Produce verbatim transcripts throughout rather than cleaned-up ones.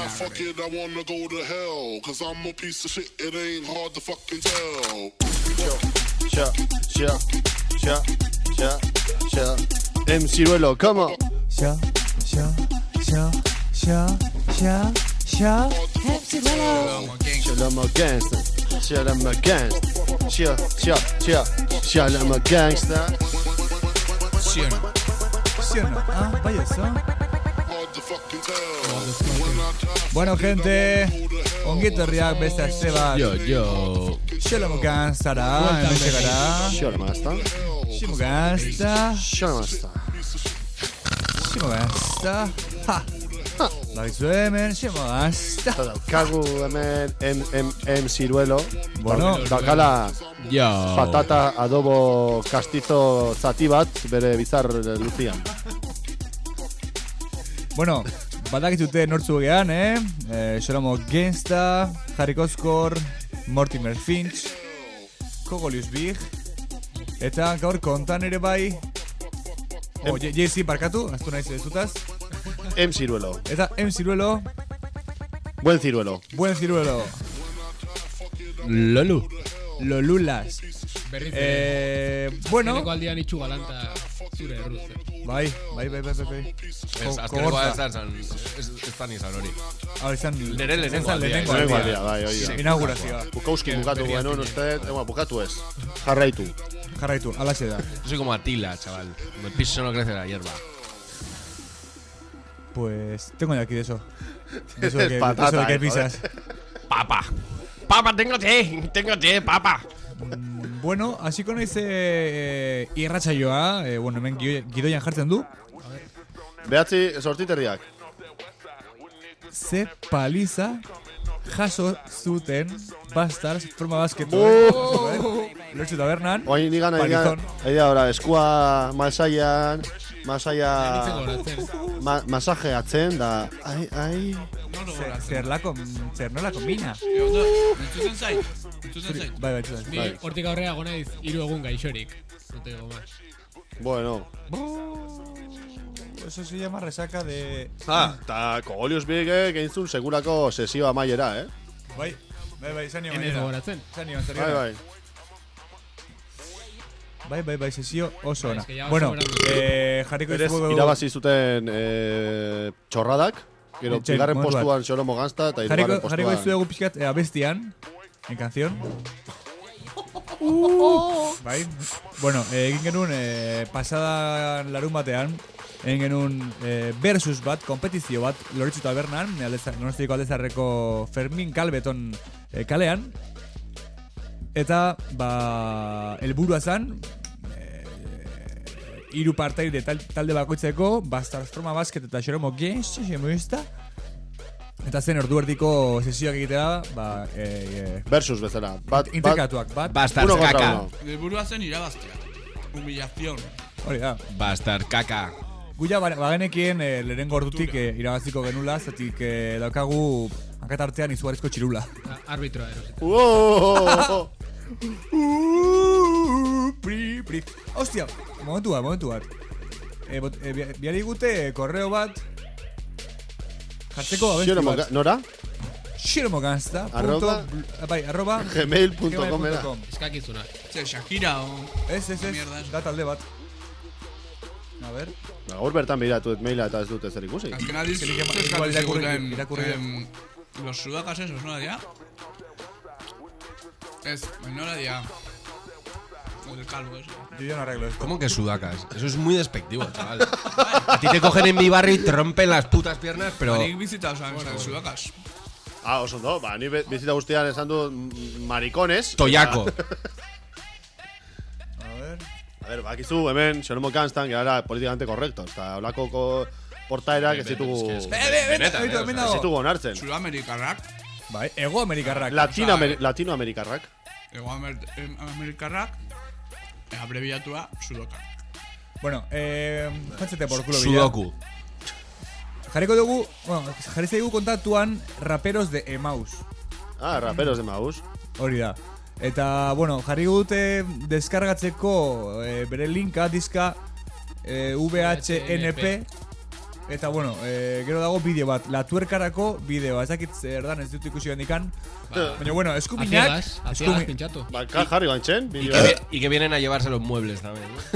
fuck it, I wanna go to hell. Cause I'm a piece of shit, it ain't hard to fucking tell. Sha, sha, sha, sha, sha. M. Ciruelo, come on. Sha, sha, sha, sha, sha, sha. M. Ciruelo. Shalom gangster. Shalom gangster. Sha, sha, sha. Shalom gangster. ¿Sí o no? ¿Sí o no? Ah, vaya eso. Bueno, gente, ongitorriak beste aste bat. Yo, yo. Shalom gangstara, hemen segara. Shalom gangsta. Shalom gangsta. Shalom gangsta. Shalom gangsta. Ha! Baizu hemen, shalom gangsta. Daukagu hemen M. M. M. Ciruelo. Bueno, dakala Yo. patata adobo castizo zati bat bere bizar luzian. Bueno, badakizute nortzu gean, eh? eh Shalomo Gangsta, Harry Koskor, Mortimer Finch, Kogolius Big, eta gaur kontan ere bai... Oh, J C barkatu, aztu naiz zutaz. M. Ciruelo. Eta M. Ciruelo, Buen Ciruelo. buen Ciruelo, Lolu. Lolulas. Berriz Eh, bueno, Eneko aldian itxu galanta zure erruz. bai, bai, bai, bai, bai, bai. Ez, azkenekoa ez zan, ez zan izan hori. Hau izan... Nere lehenengo aldia, lehenengo Lehenengo aldia. aldia, bai, hori da. Inaugurazioa. Bukauski bukatu genuen uste, eh, bukatu ez. Jarraitu. Jarraitu, alaxe da. Yo soy como Atila, chaval. El piso no crece la hierba. Pues tengo de aquí de eso. De eso de que, Patata, de eso de que eh, pisas. Papa. Papa, tengo té. Tengo té, papa. Bueno, hasiko naiz eh, irratsaioa, eh, bueno, hemen gidoi- gidoian jartzen du. Behatzi sortiterriak. Ze paliza jaso zuten Bastards forma basketu. Oh! Lortzu tabernan. Oain nigan, Palizón. ahi da, ora, eskua masaian, Nintzen masaia, goratzen. ma, masajeatzen, da, ai, ai. Zer, zer lako, zer nolako mina. Entzutzen zait. Entzutzen zait. Bai, bai, txudan. Ni Bai. hortik aurrera gonaiz hiru egun gaixorik. No te digo más. Bueno. Eso se llama resaca de... Ah, eta Kogolius Bigek egin zuen segurako sesioa maiera, eh? Bai, bai, bai, zanio Enez gainera. gogoratzen. Zanio, zanio. Bai, bai. Bai, bai, bai, sesio oso ona. Es que ya oso Bueno, grande. eh, jarriko Berez, izugu... irabazi zuten eh, txorradak, gero, Etxe, bigarren momentu bat. postuan Xolomo Gangsta, eta Jarriko, hirugarren jarriko postuan. izugu pixkat eh, abestian, en canción. Bai, bueno, eh, egin genuen eh, pasada larun batean, egin genuen eh, versus bat, kompetizio bat, Loretsu tabernan, Donostiko Aldezarreko Fermin Kalbeton eh, kalean. Eta, ba, helburua zan, eh, hiru partaide tal, talde bakoitzeko, Bastards forma basket eta Xeromo Games, xemoista. Eta zen ordu erdiko sesioak egitea, ba, eh, Versus bezala. Bat, bat, interkatuak, bat, Bastar uno contra caca. uno. Helburua zen irabaztea. Humillación. hori da. Bastar caca. Guia ba- bagenekien eh, lehenengo ordutik eh, irabaziko genula, zatik eh, daukagu hankatartean izugarrizko txirula. A- Arbitroa erosetan. Uooo! Pri, pri. Hostia, momentu bat, momentu bat. E, bot, e, bia- biari gute korreo bat jartzeko abesti Xolomo, bat. nora? Xiromogangsta. Arroba- Bai, arroba gmail punto com era. Eskakizuna. Zer, Shakira o... Ez, ez, ez, Mierda ez. da talde bat. A ver. Gaur bertan behiratu dut maila eta ez dute zer ikusi. Azken aldiz, Nik ema- zer igual eskatu irakurri- ziguten, irakurri- em, los sudacas esos, ¿no, dia? Ez, no la dia. O del calvo, eso. Yo ya no arreglo esto. ¿Cómo que sudacas? Eso es muy despectivo, chaval. A ti te cogen en mi barrio y te rompen las putas piernas, pero... Nik bizita osan, bueno, sudacas. Ah, oso ondo, ba, ni be- bizita guztian esan du mm, maricones. Toyaco. A ver. A ver, bakizu, hemen, Xolomo Gangstan, gara politikamente correcto. Eta holako ko- portaerak ez ditugu... Es que Be, be, be, benetan, behitu, eh, hemen o sea, Ez dago. ditugu onartzen. Sudamerikarrak. Bai, ego amerikarrak. Latino, o sea, Amer- Latinoamerikarrak. Ego Amer- em, Amerikarrak. eh, Abreviatua, sudoka. Bueno, eh, jantzete por culo bila. Sudoku. Jarriko dugu, bueno, jarri zaigu kontatuan raperos de Emaus. Ah, raperos de Maus. Hori da. Eta, bueno, jarri dute deskargatzeko eh, bere linka, diska eh, V H N P Eta, bueno, eh, gero dago bideo bat. La tuerkarako bideoa. Ez dakit zer dan, ez dut ikusi bendikan. Baina, bueno, eskuminak... Aciegas, aciegas pinchatu. Ba, jarri bantzen. Y que, y que vienen a llevarse los muebles también, ¿no?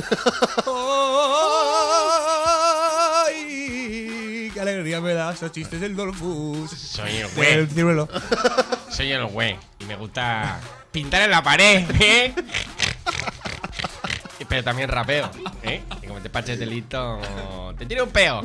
¡Ay! ¡Qué alegría me da esos chistes del Dolfus! Soy el Del güey. ciruelo. Soy el güey. Y me gusta pintar en la pared, ¿eh? Pero también rapeo, ¿eh? Y como te paches delito, te tiro un peo.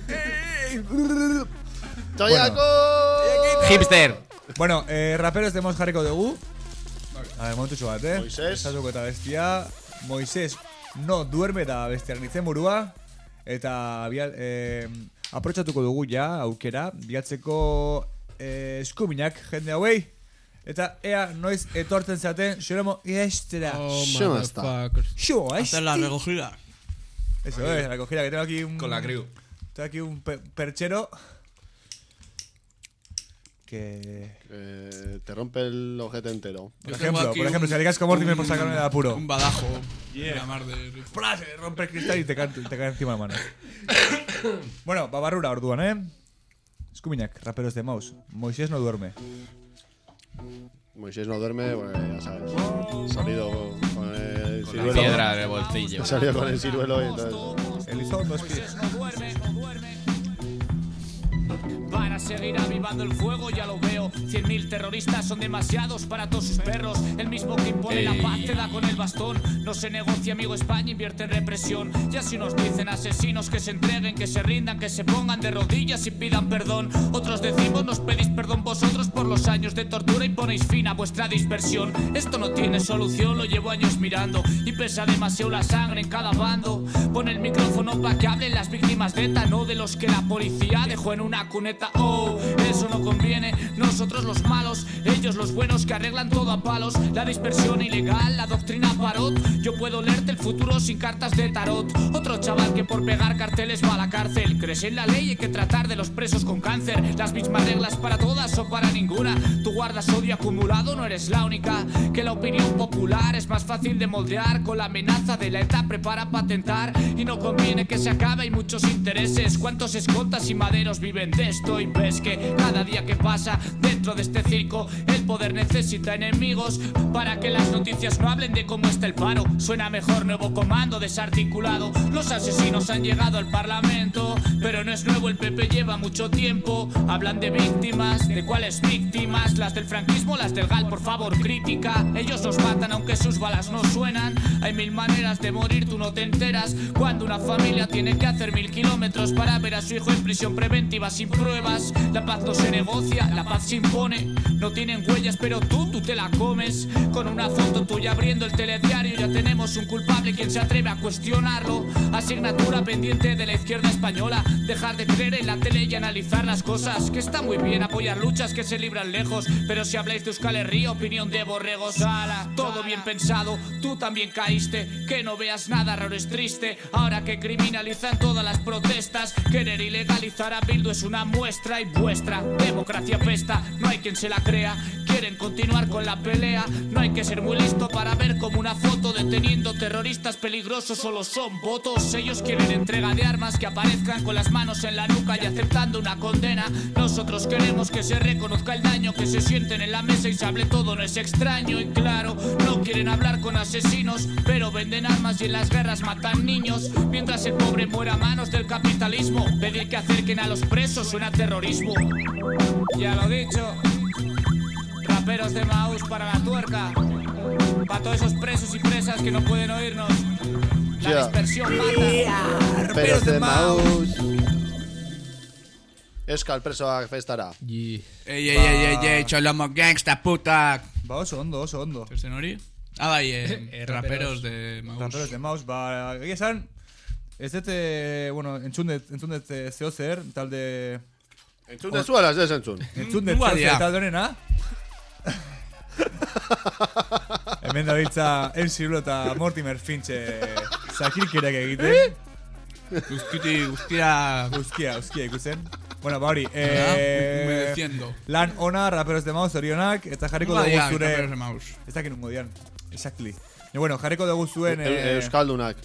Toyako! Hipster. Bueno, eh, raperos tenemos jarriko dugu. A ver, momentu bat, eh? Moisés. Estatuko eta bestia. Moisés no duerme da bestiaren itzen burua. Eta bial, eh, aprotxatuko dugu ja, aukera. Biatzeko eh, eskuminak jende hauei. Eta ea noiz etortzen zaten, xeremo iestera. Oh, Shema está. motherfuckers. Xo, Hacer la recogida. Eso es, la cogida que tengo aquí un... Con la crew. Tengo aquí un pe perchero que... Eh, te rompe el ojete entero. Por Yo ejemplo, tengo aquí por ejemplo, un- si aligas con Mortimer por un- sacarme de apuro. Un badajo. Yeah. La mar de... ¡Plas! Se rompe el cristal y te cae, te cae encima de la mano. Bueno, babarrura orduan, ¿eh? Eskuminak, raperos de Mouse. Moisés no duerme. Moisés no duerme, pues ya sabes. Salido con el Con la ciruelo. piedra del bolsillo. Ha salido con el ciruelo y entonces... Elizondo, espíritu. Para seguir avivando el fuego, ya lo veo. Cien mil terroristas son demasiados para todos sus perros. El mismo que impone la paz te da con el bastón. No se negocia, amigo, España invierte en represión. Ya si nos dicen asesinos que se entreguen, que se rindan, que se pongan de rodillas y pidan perdón. Otros decimos, nos pedís perdón vosotros por los años de tortura y ponéis fin a vuestra dispersión. Esto no tiene solución, lo llevo años mirando. Y pesa demasiado la sangre en cada bando. Pon el micrófono para que hablen las víctimas de ETA, no de los que la policía dejó en una cuneta. Oh, eso no conviene. Nosotros los malos, ellos los buenos que arreglan todo a palos. La dispersión ilegal, la doctrina Parot. Yo puedo leerte el futuro sin cartas de tarot. Otro chaval que por pegar carteles va a la cárcel. Crees en la ley y hay que tratar de los presos con cáncer. Las mismas reglas para todas o para ninguna. Tú guardas odio acumulado, no eres la única. Que la opinión popular es más fácil de moldear. Con la amenaza de la ETA prepara patentar. Y no conviene que se acabe, hay muchos intereses. ¿Cuántos escoltas y maderos viven de esto? Y ves que cada día que pasa dentro de este circo el poder necesita enemigos para que las noticias no hablen de cómo está el paro. Suena mejor nuevo comando desarticulado. Los asesinos han llegado al parlamento, pero no es nuevo, el P P lleva mucho tiempo. Hablan de víctimas, ¿de cuáles víctimas? Las del franquismo, las del GAL, por favor, crítica. Ellos nos matan aunque sus balas no suenan. Hay mil maneras de morir, tú no te enteras. Cuando una familia tiene que hacer mil kilómetros para ver a su hijo en prisión preventiva sin pruebas. La paz no se negocia, la paz se impone. No tienen huellas, pero tú, tú te la comes. Con una foto tuya abriendo el telediario ya tenemos un culpable, quien se atreve a cuestionarlo. Asignatura pendiente de la izquierda española. Dejar de creer en la tele y analizar las cosas. Que está muy bien apoyar luchas que se libran lejos, pero si habláis de Euskal Herria, opinión de borregos. Ala, todo bien pensado, tú también caíste. Que no veas nada raro es triste. Ahora que criminalizan todas las protestas, querer ilegalizar a Bildu es una muestra. Y vuestra democracia pesta, no hay quien se la crea. Quieren continuar con la pelea. No hay que ser muy listo para ver como una foto deteniendo terroristas peligrosos solo son votos. Ellos quieren entrega de armas, que aparezcan con las manos en la nuca y aceptando una condena. Nosotros queremos que se reconozca el daño, que se sienten en la mesa y se hable todo, no es extraño. Y claro, no quieren hablar con asesinos, pero venden armas y en las guerras matan niños. Mientras el pobre muera a manos del capitalismo, pedir que acerquen a los presos suena terrorismo. Ya lo dicho, raperos de Maús para la tuerca. Para todos esos presos y presas que no pueden oírnos. La Ya. dispersión mata. Pero de Maus. Euskal presoak festara. Y... Ey, ey, ey, ey, ey, cholomos gangsta, puta. Ba, oso ondo, oso ondo. ¿Zen hori? Ah, bai, eh, Eh, raperos de Maus. Raperos de Mouse, ba, egia esan, ez dut, eh, bueno, entzun dut, entzun dut eh, zeo zer, talde... Entzun dezuela, ez desentzun. Entzun dut Igual zeo dira. zer talde honena. Hemen da biltza Enzirulo eta Mortimer Finch zakirkirak egiten. Guztiti, guztira... Uzkia, uzkia ikusten. Bueno, ba hori, Ah, eh, humedeciendo. lan ona, raperos de Mouse, orionak, eta jarriko Bai, dugu ja, raperos de zure... Maus. Ez dakit nungo dian, exactly. Y bueno, jarriko dugu zuen... Eu- eh, Euskaldunak.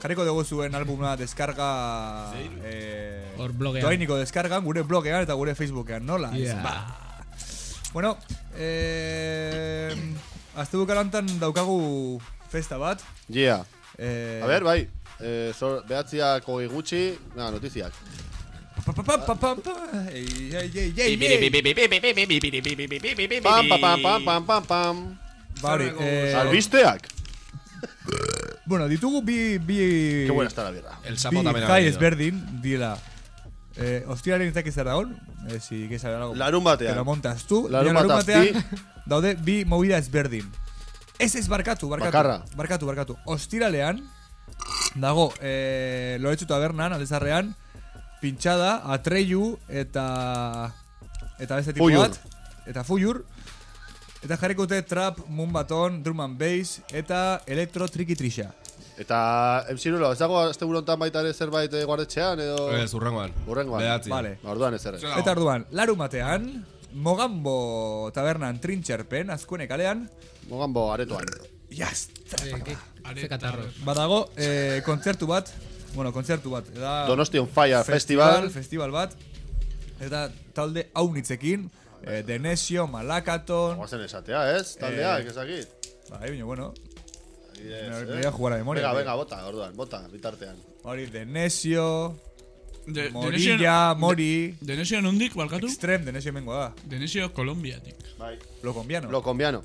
jarriko dugu zuen albuma deskarga eh, Hor blogean. doainiko deskargan, gure blogean eta gure Facebookean, nola? Yeah. Ba. Bueno, eh, azte bukarantan daukagu festa bat. Yeah. Eh, A ber, bai. Eh, zor, behatziak hogei gutxi, nah, notiziak. Pa, pa, pa, pa, pa, pa. Ei, ei, ei, ei, ei. Pam, pam, pam, pam, pam, pam, pam. Ba, hori, eh, Albisteak. bueno, ditugu bi... bi Qué buena está la birra. El sapo bi también ha jai venido. ezberdin, diela. Eh, Ostiraren izak izan dagoen, eh, si que saber algo. Larun Te batean. lo montas tú. Larun Baina bat batean daude bi movida ezberdin. Ez ez barkatu, barkatu. Bakarra. Barkatu, barkatu. Ostiralean dago eh, Loretsu Tabernan, aldezarrean, pintxada, atreiu eta eta beste tipo Fuyur. bat. Eta fuyur. Eta jarriko dute trap, moonbaton, drum and bass eta elektro trikitrixa. Eta, emzirulo, ez dago azte burontan baita ere zerbait eh, guardetxean edo... Ez, urrengoan. Urrengoan. Behatzi. Vale. Ba, orduan ez errez. Eta orduan, larun batean, Mogambo tabernan trintxerpen, azkuene kalean, Mogambo aretoan. jazta. Eh, ke- Ze katarros. Badago, eh, kontzertu bat, bueno, kontzertu bat, da Donostion Fire Festival. festival bat, eta talde haunitzekin, eh, Denesio, Malakaton, Guazen esatea, ez? Taldeak, ezakit. bai, baina, bueno, Yes, me, eh? me voy a jugar a memoria. Venga, tío. venga, bota, orduan, bota, bitartean. Hori, Denesio, De, Morilla, Mori, Denesio nondik, balkatu? Extreme, Denesio mengo da, Denesio Kolombiatik. Bai. lo combiano. Lo combiano.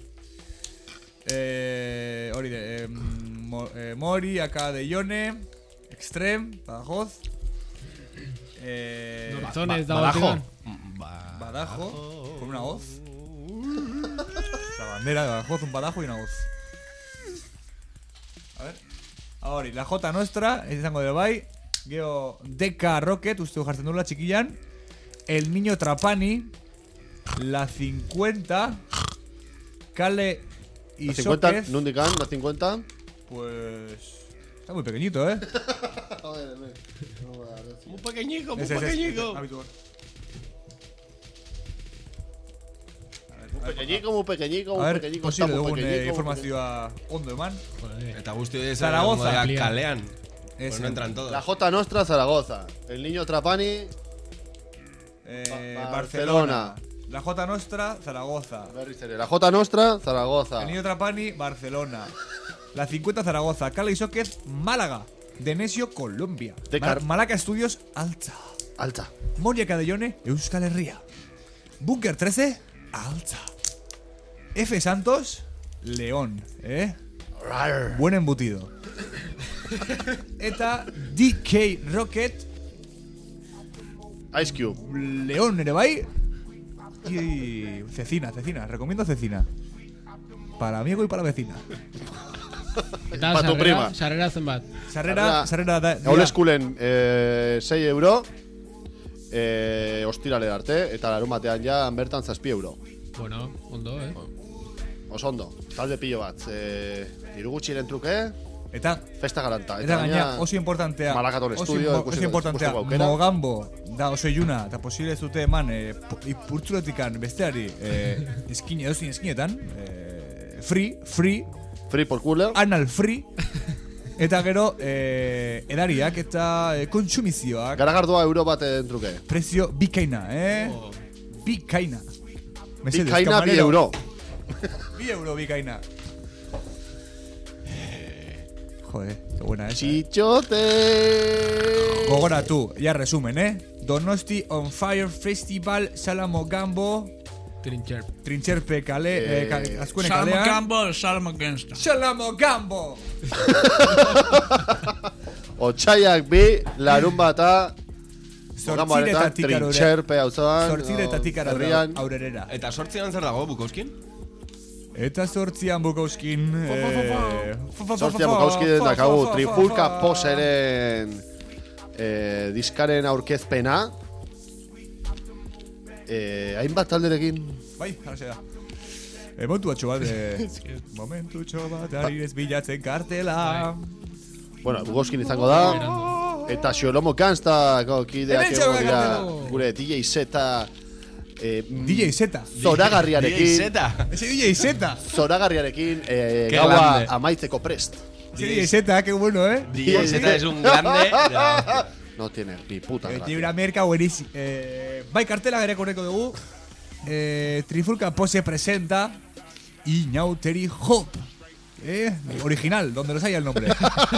Eh, hori de, eh, mo, eh, Mori, acá de Ione, Extreme, Badajoz, eh, Norzones Ba- dago Badajo. tigan. Ba- Badajo, con una hoz. La bandera de Badajoz, un Badajo y una hoz. A ver. Ahora, la J nuestra, ez izango de bai. Geo D K Rocket, uste jartzen duela txikilan. El Niño Trapani. La cincuenta. Kale y La cincuenta, Sóquez. nundikan, la cincuenta. Pues... Está muy pequeñito, ¿eh? Muy pequeñico, muy Ese, ese, pequeñico. ese, habitual. Muy pequeñico, muy pequeñico, A muy ver, pequeñico. posible está muy dugun eh, pequeñico, muy informazioa ondo eman. Joder. Eta guzti ez Zaragoza. Zaragoza kalean. Ese. Pues no entran todos. La J Nostra, Zaragoza. El Niño Trapani, Eh, Ba- Barcelona. Barcelona. La J Nostra, Zaragoza. berriz ere. La J Nostra, Zaragoza. El Niño Trapani, Barcelona. La cincuenta, Zaragoza. Cala y Sóquez, Málaga. Denesio, Colombia. De Mal- Car- Malaca Estudios, Altza. Alta. Moria Cadellone, Euskal Herria. Bunker trece, Altza. F Santos, León. ¿Eh? Buen embutido. Eta D K Rocket, Ice Cube. León ere bai. Y Cecina, Cecina, recomiendo Cecina. Para amigo y para vecina. Eta Pa tu sarrera, prima. sarrera zenbat. Sarrera, sarrera da. Old Schoolen eh, sei euro. Eh, ostirale arte. Eta larun batean ja bertan zazpi euro. Bueno, ondo, eh? Oso ondo. Talde pilo bat. Eh, irugutxiren truke. Eta Festa garanta. eta gaina oso importantea. Malakaton oso estudio, impo- ikusteko- Oso importantea. ikusteko aukera. Mogambo da oso iluna eta posible ez dute eman eh, pu- ipurtzuletikan besteari eh, eskin edozin eskinetan eh, free, free, Free por culo. anal free. Eta gero eh, edariak eta eh, kontsumizioak Garagardoa euro baten truke. prezio bikaina, eh? Bikaina. Mesedez, Bikaina bi kamarero. euro. Bi euro bikaina. Joder, qué buena esa. Chichote. Gogoratu, ya resumen, eh? Donosti On Fire Festival, Salamo Gambo, Trincher. Trintxerpe kale, eh, Eh, ka- azkuene Salmo kalean. Campbell, Salmo Gangsta. Salamo Gambo! Otsaiak bi, larun bata. Zortziretatik arure. Trintxerpe auzoan. Zortziretatik edo arure, herrian. aurrerera. Eta sortzian zer dago, Bukowskin? Eta zortzian Bukauskin... Eh, Zortzian Bukowskiden dakagu Trifulka Poseren eh, diskaren aurkezpena. Eh, hainbat talderekin. Bai, hara da. E, momentu batxo bat, eh, momentu bat, ari ez bilatzen kartela. Bueno, Bukowskin izango da. Eta Xolomo Ganstako kideak Hementxe egongo dira. bakartelo. Gure D J Z eh, D J Z. zoragarriarekin. Zeta. Ese D J Z. Zoragarriarekin eh, Qué gaua grande. amaitzeko prest. Sí, D J, qué bueno, ¿eh? D J es un grande. No. No tiene ni puta Eh, gracia. tiene una merca buenísima. Eh, bai kartela gare korreko dugu. Eh, Trifulca Pose presenta Inauteri Hop. Eh, original, donde los haya el nombre.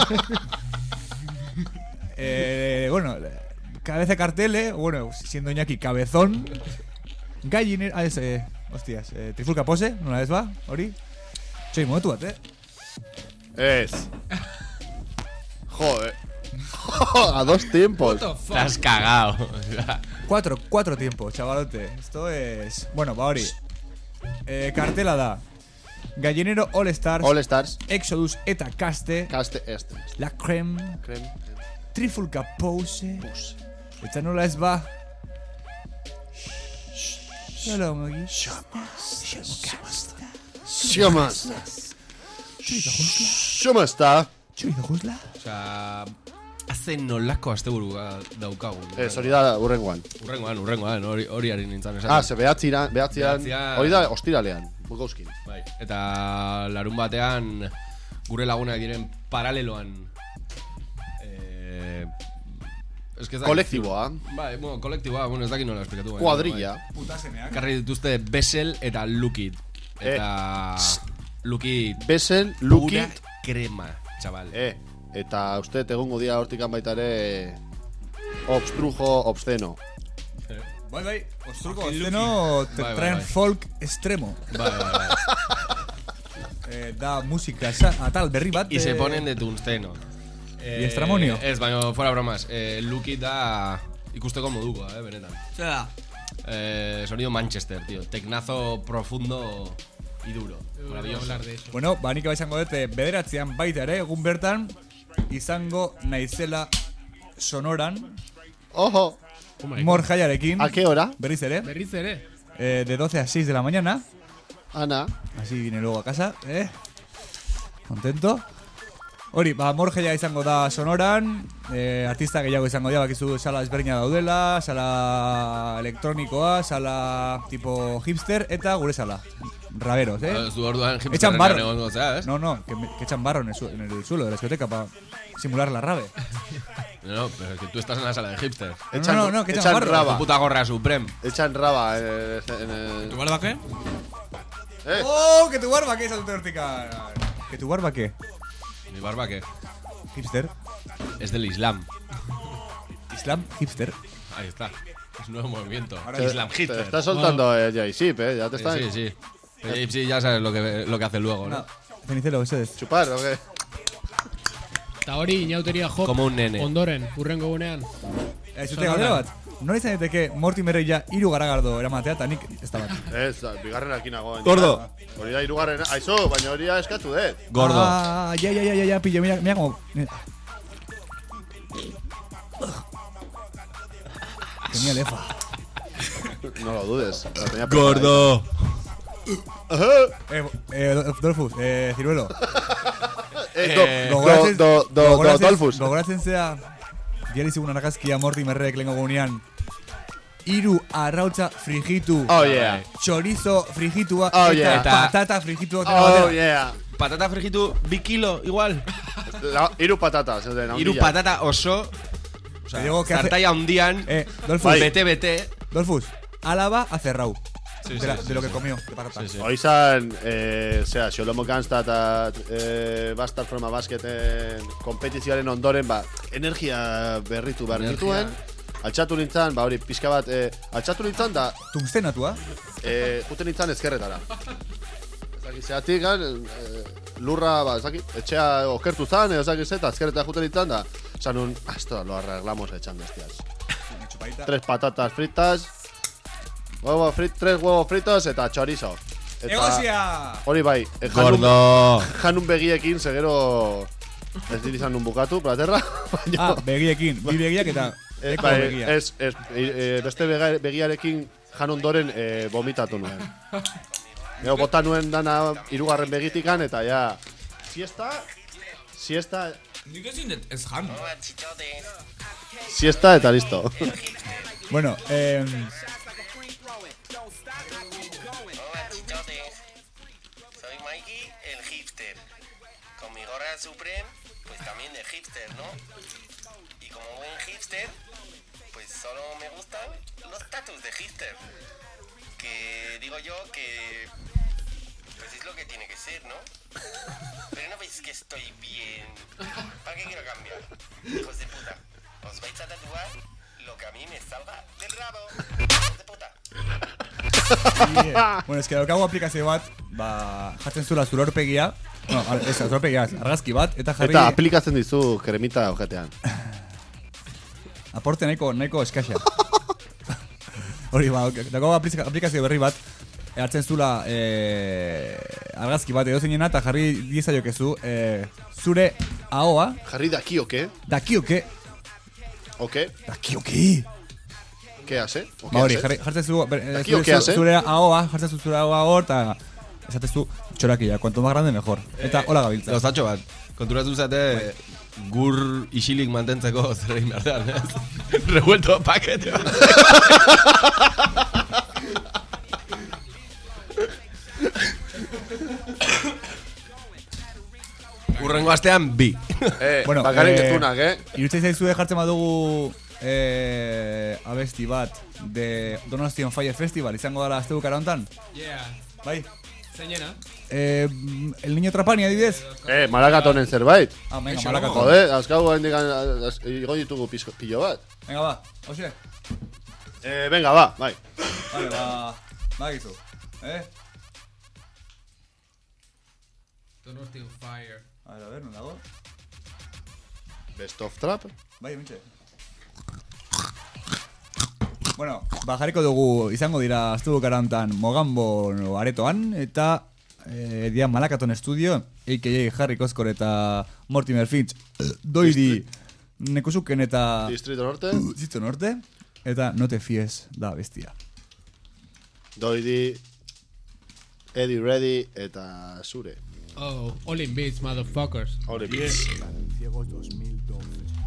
eh, bueno, cabeza cartel, eh, bueno, siendo Iñaki cabezón. Galliner, ah, es, eh, hostias, eh, Trifulca Pose, una vez va, hori. Txoi, momentu bat, eh. Es. Joder. A dos tiempos. Te has cagado. Cuatro, cuatro tiempos, chavalote. Esto es... Bueno, ba hori. Eh, kartela da. Gallinero All Stars, All Stars. Exodus eta Caste, Caste este. La Creme, Creme. Trifulca Pose, eta nola ez ba. Nola omogi. Llamas. Llamas está. Txuido juzla. Osea, haze nolako asteburu daukagu. Ez, hori da urrengoan. Urrengoan, urrengoan, hori hori ari nintzen esaten. Ah, ze behatziran, behatziran. Behatzian. Hori da ostiralean. Bukauskin. Bai. Eta larun batean gure lagunak diren paraleloan eh es que ez dakit- Kolektiboa. Bai, bueno, kolektiboa, bueno, ez dakit nola esplikatu. baina, Kuadrilla. bai. Putaseneak. Karri dituzte Bessel eta Lukit. Eta Lukit Bessel, pura Lukit. crema, chaval. Eh, eta uste egongo dira hortikan baita ere obstrujo obsceno. Bai, bai, ostruko azteno te Bai, bai, traen bai. folk extremo. Bai, bai, bai. Eh, da musika sa- atal berri bat. Y se eh, ponen de tungsteno. Y extramonio. Ez, baina fuera bromas. Eh, Lukit da ikusteko modukoa, eh, benetan. Zer da? Eh, sonido Manchester, tío. Tecnazo profundo y duro. Vamos a Maravilloso. hablar de eso. Bueno, ba nik izango dut eh, bederatzean baita ere, egun bertan izango naizela sonoran Ojo. Oh my God. Mor jaiarekin. ¿A qué hora? Berriz ere, Berriz ere. eh, de doce a seis de la mañana. Ana. Así viene luego a casa, eh. Contento. Hori, ba, Mor jaia izango da sonoran, eh, artista gehiago izango dira, bakizu sala ezberdina daudela, sala elektronikoa, sala tipo hipster, eta gure sala. Raberos, eh. Ez du orduan Echan hipsterretan barro. egongo zea, ez? No, no, que, me- que echan barro en el, su- en el suelo de la discoteca para simular la rave. No, no, pero es que tú estás en la sala de hipsters. No, no, no, que echan barro. Tu raba. puta gorra Supreme. Echan raba en el... En el... ¿Tu barba qué? Eh, ¡Oh! ¡Que tu barba qué es auténtica! ¿Que tu barba qué? Mi barba que Hipster. es del Islam. Islam hipster. Ahí está. Es un nuevo movimiento. te- Islam Te hipster. está soltando el J-Sip, eh. Ya te Sí, está... sí, sí. Sí, sí, ya sabes lo que, lo que hace luego, ¿no? No. Cenicelo, ese es. Chupar, ¿o qué? Eta hori, inauteria hop. Como un nene. Ondoren, urrengo gunean. Eh, zute galdera bat. Nola izan daiteke Mortimerrei ja hiru garagardo eramatea eta nik ez da bat. Ez, bigarrenakin nagoen. Gordo. Hori da hirugarrena. Aizu, baina hori da eskatu dut. Gordo. Ah, ya, ya, ya, ya, ya, pillo, mira, mira como... Tenía lefa. No lo dudes. La tenía Gordo. Eh, eh, Dolfus, eh, Ciruelo. Eh, do, Gogoratzen- do, do, do, do, gogoratzen- Dolfus. Gogoratzen zea, diari zigun argazkia Mortimerrek lehenko gunean. Hiru arrautza frigitu. Oh, yeah. Chorizo frigitua Oh, eta yeah. patata frigitua. Oh, yeah. Patata frigitu, bi kilo, igual. La, hiru patatas. eh, de Hiru naundilla. patata oso. Te digo que hace- Zartaia hundian. Eh, Dolfus, Bete-bete. Dolfus, Álava ha cerrado. Sí, de, sí, la- sí, de lo sí. que comió, de patata. Sí, sí. Hoi izan, eh, zera, Xolomo Gansta eta eh, Bastard from a Basketen kompetizioaren ondoren, ba, energia berritu behar Energia. nituen. Altxatu nintzen, ba hori, pixka bat, eh, altxatu nintzen da, Tungstenatua. eh, juten nintzen ezkerretara. Ezakit, zeatik, eh, lurra, ba, ezakit, etxea okertu zan, edo ezakit, eta ezkerretara juten nintzen da, esan un, ah, esto lo arreglamos echando hostias. Chupadita. Tres patatas fritas, huevo frit, tres huevos fritos eta chorizo. Eta Egosia! hori bai, eh, janun, Gordo. janun begiekin, segero ez dit izan nun bukatu, platerra, baina... Ah, begiekin, bi begiak eta eh, eko bai, begia. ez, ez, eh, beste bega- begiarekin jan ondoren eh, vomitatu nuen. Gero bota nuen dana hirugarren begitikan eta ja... Siesta, siesta, Nik ezin dut ez jan. siesta eta listo. Bueno, eh, Hola chichotes, soy Mikey el hipster. con mi gorra Supreme, pues también de hipster, ¿no? Y como buen hipster, pues solo me gustan los tatus de hipster. Que digo yo que pues es lo que tiene que ser, ¿no? Pero no veis que estoy bien. ¿Para qué quiero cambiar? Hijos de puta, os vais a tatuar lo que a mí me salga del rabo. Hijos de puta. Yeah. Bueno, es que daukagu aplikazio bat, ba, jartzen zula zure aurpegia, no, ez, zure aurpegia, argazki bat, eta jarri... Eta aplikatzen dizu kremita ojetean. Aporte nahiko, nahiko eskaxa. Hori, ba, daukagu aplikazio berri bat, hartzen zula e, argazki bat edo zeinena, eta jarri diezaiokezu e, zure ahoa... Jarri dakioke. Dakioke. Oke. Dakioke. ¿Qué hace? Ba hori, jartzen zu, eh, zure, zu, zure ahoa, jartzen zu zure ahoa hor, eta esatezu txorakia, cuanto más grande mejor. Eta hola gabiltza. Lozatxo bat, konturatu zate gur isilik mantentzeko zer egin behar da, ez? Revuelto pakete bat. Urrengo astean bi. Eh, bueno, bakarrik eh, ezunak, eh? Irutzei zaizue jartzen badugu eh, abesti bat de Donosti on Fire Festival, izango dara azte bukara hontan? Yeah. Bai? Zeinena? Eh, el niño Trapani, adibidez? Eh, Malakatonen zerbait. Ah, venga, Malakaton. Joder, azkago hendikan igo ditugu pizko, pillo bat. Venga, ba, hoxe. Eh, venga, ba, bai. Vale, ba, ba gizu. Eh? Donosti on Fire. A ver, a ver, non dago? Best of Trap. Bai, mintxe. Bueno, ba, jarriko dugu, izango dira azte bukara hontan Mogambo aretoan, eta eh, dia Malakaton Studio, a k a. Harry Koskor eta Mortimer Finch, doiri Nekusuken eta Distrito Norte. Distrito Norte, eta No te fies da bestia. Doidi, Eddie Reddy eta Zure. Oh, all in beats, motherfuckers. All in beats. Ciegos dos mil doce.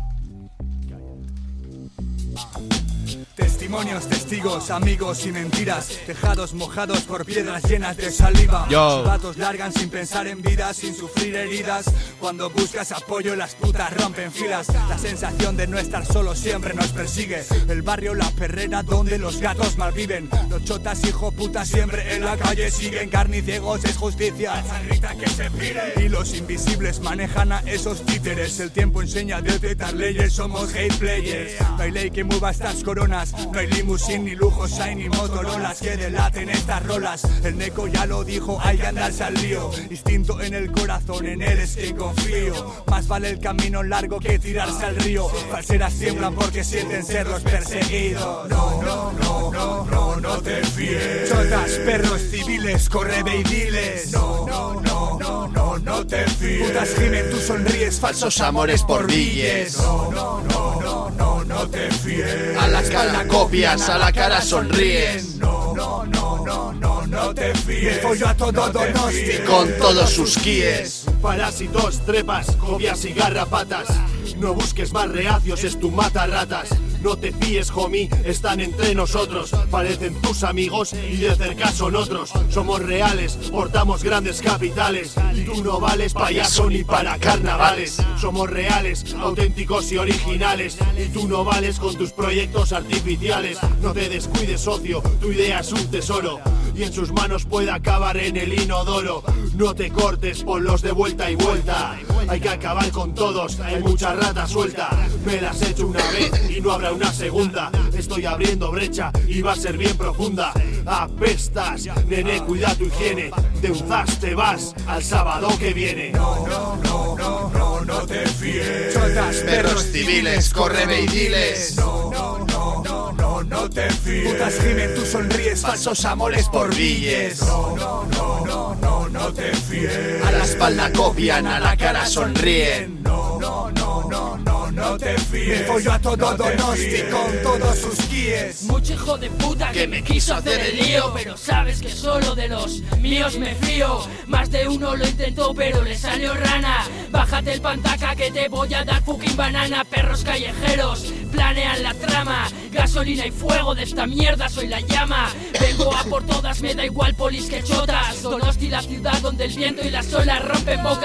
Testimonios, testigos, amigos y mentiras, tejados mojados por piedras llenas de saliva. Yo. Datos largan sin pensar en vida, sin sufrir heridas. Cuando buscas apoyo las putas rompen filas. La sensación de no estar solo siempre nos persigue. El barrio, la perrera donde los gatos malviven. Los chotas hijo puta siempre en la calle siguen. Carnicegos es justicia, grita que se pire. Y los invisibles manejan a esos títeres. El tiempo enseña a detectar leyes, somos hate players. No hay ley que mueva estas coronas. No hay limusín, ni lujos, shiny motorolas que delaten estas rolas. El Neko ya lo dijo, hay que andarse al lío. Instinto en el corazón, en él es que confío. Más vale el camino largo que tirarse al río. Falseras tiemblan porque sienten ser los perseguidos. No, no, no, no, no, no te fíes. Chotas, perros civiles, corre ve y diles. No, no, no, no, no, no te fíes. Putas gimen, tú sonríes, falsos amores por billes. No, no, no, no, no, no te fíes. A la espalda copias, a la cara sonríes. No, no, no, no, no, no te fíes. Pollo a todo Donosti con todos sus kies. Parásitos, trepas, copias y garrapatas. No busques más reacios, es tu mata ratas. No te fíes, homie, están entre nosotros. Parecen tus amigos y de cerca son otros. Somos reales, portamos grandes capitales. Y tú no vales payaso ni para carnavales. Somos reales, auténticos y originales. Y tú no vales con tus proyectos artificiales. No te descuides, socio, tu idea es un tesoro. Y en sus manos puede acabar en el inodoro. No te cortes, ponlos de vuelta y vuelta. Hay que acabar con todos, hay mucha rata suelta. Me las he hecho una vez y no habrá una segunda. Estoy abriendo brecha y va a ser bien profunda. Apestas, nene, cuida tu higiene. De un zas te vas al sábado que viene. No, no, no, no, no, no te fíes. Chotas, perros civiles, corre ve y diles. No, no, no, no, no, no te fíes. Putas gimen, tú sonríes, falsos amores por billes. No, no, no, no, no, no te fíes. A la espalda copian, a la cara sonríen. No, no, no, no, no, no te fíes. Me pollo a todo Donosti con todos sus kies. Mucho hijo de puta que me quiso hacer el lío, pero sabes que solo de los míos me fío. Más de uno lo intentó pero le salió rana. Bájate el pantaca que te voy a dar fucking banana. Perros callejeros planean la trama. Gasolina y fuego de esta mierda, soy la llama. Vengo a por todas, me da igual polis que chotas. Donosti, la ciudad donde el viento y las olas rompen bocas. Quizá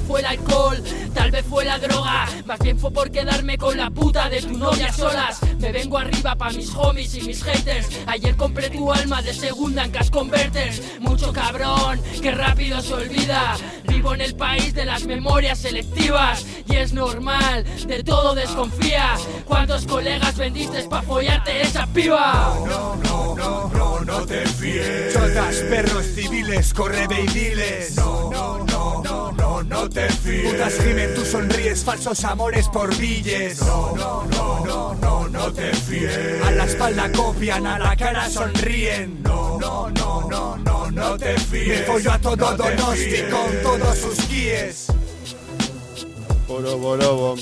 fue el alcohol, tal vez fue la droga, más bien fue por quedarme con la puta de tu novia solas. Me vengo arriba pa' mis homies y mis haters. Ayer compré tu alma de segunda en Cash Converters. Mucho cabrón, que rápido se olvida. Vivo en el país de las memorias selectivas y es normal, de todo desconfía. ¿Cuántos colegas vendiste pa' follarte esa piba? No, no, no, no, no te fíes. Chotas, perros civiles, corre ve y diles. No, no, no, no, no, no te fíes. Putas gimen, tú sonríes, falsos amores por billes. No, no, no, no, no, no te fíes. A la espalda copian, a la cara sonríen. No, no, no, no, no, no te fíes. Me follo a todo no Donosti con todos sus guíes. Boro, boro, bom.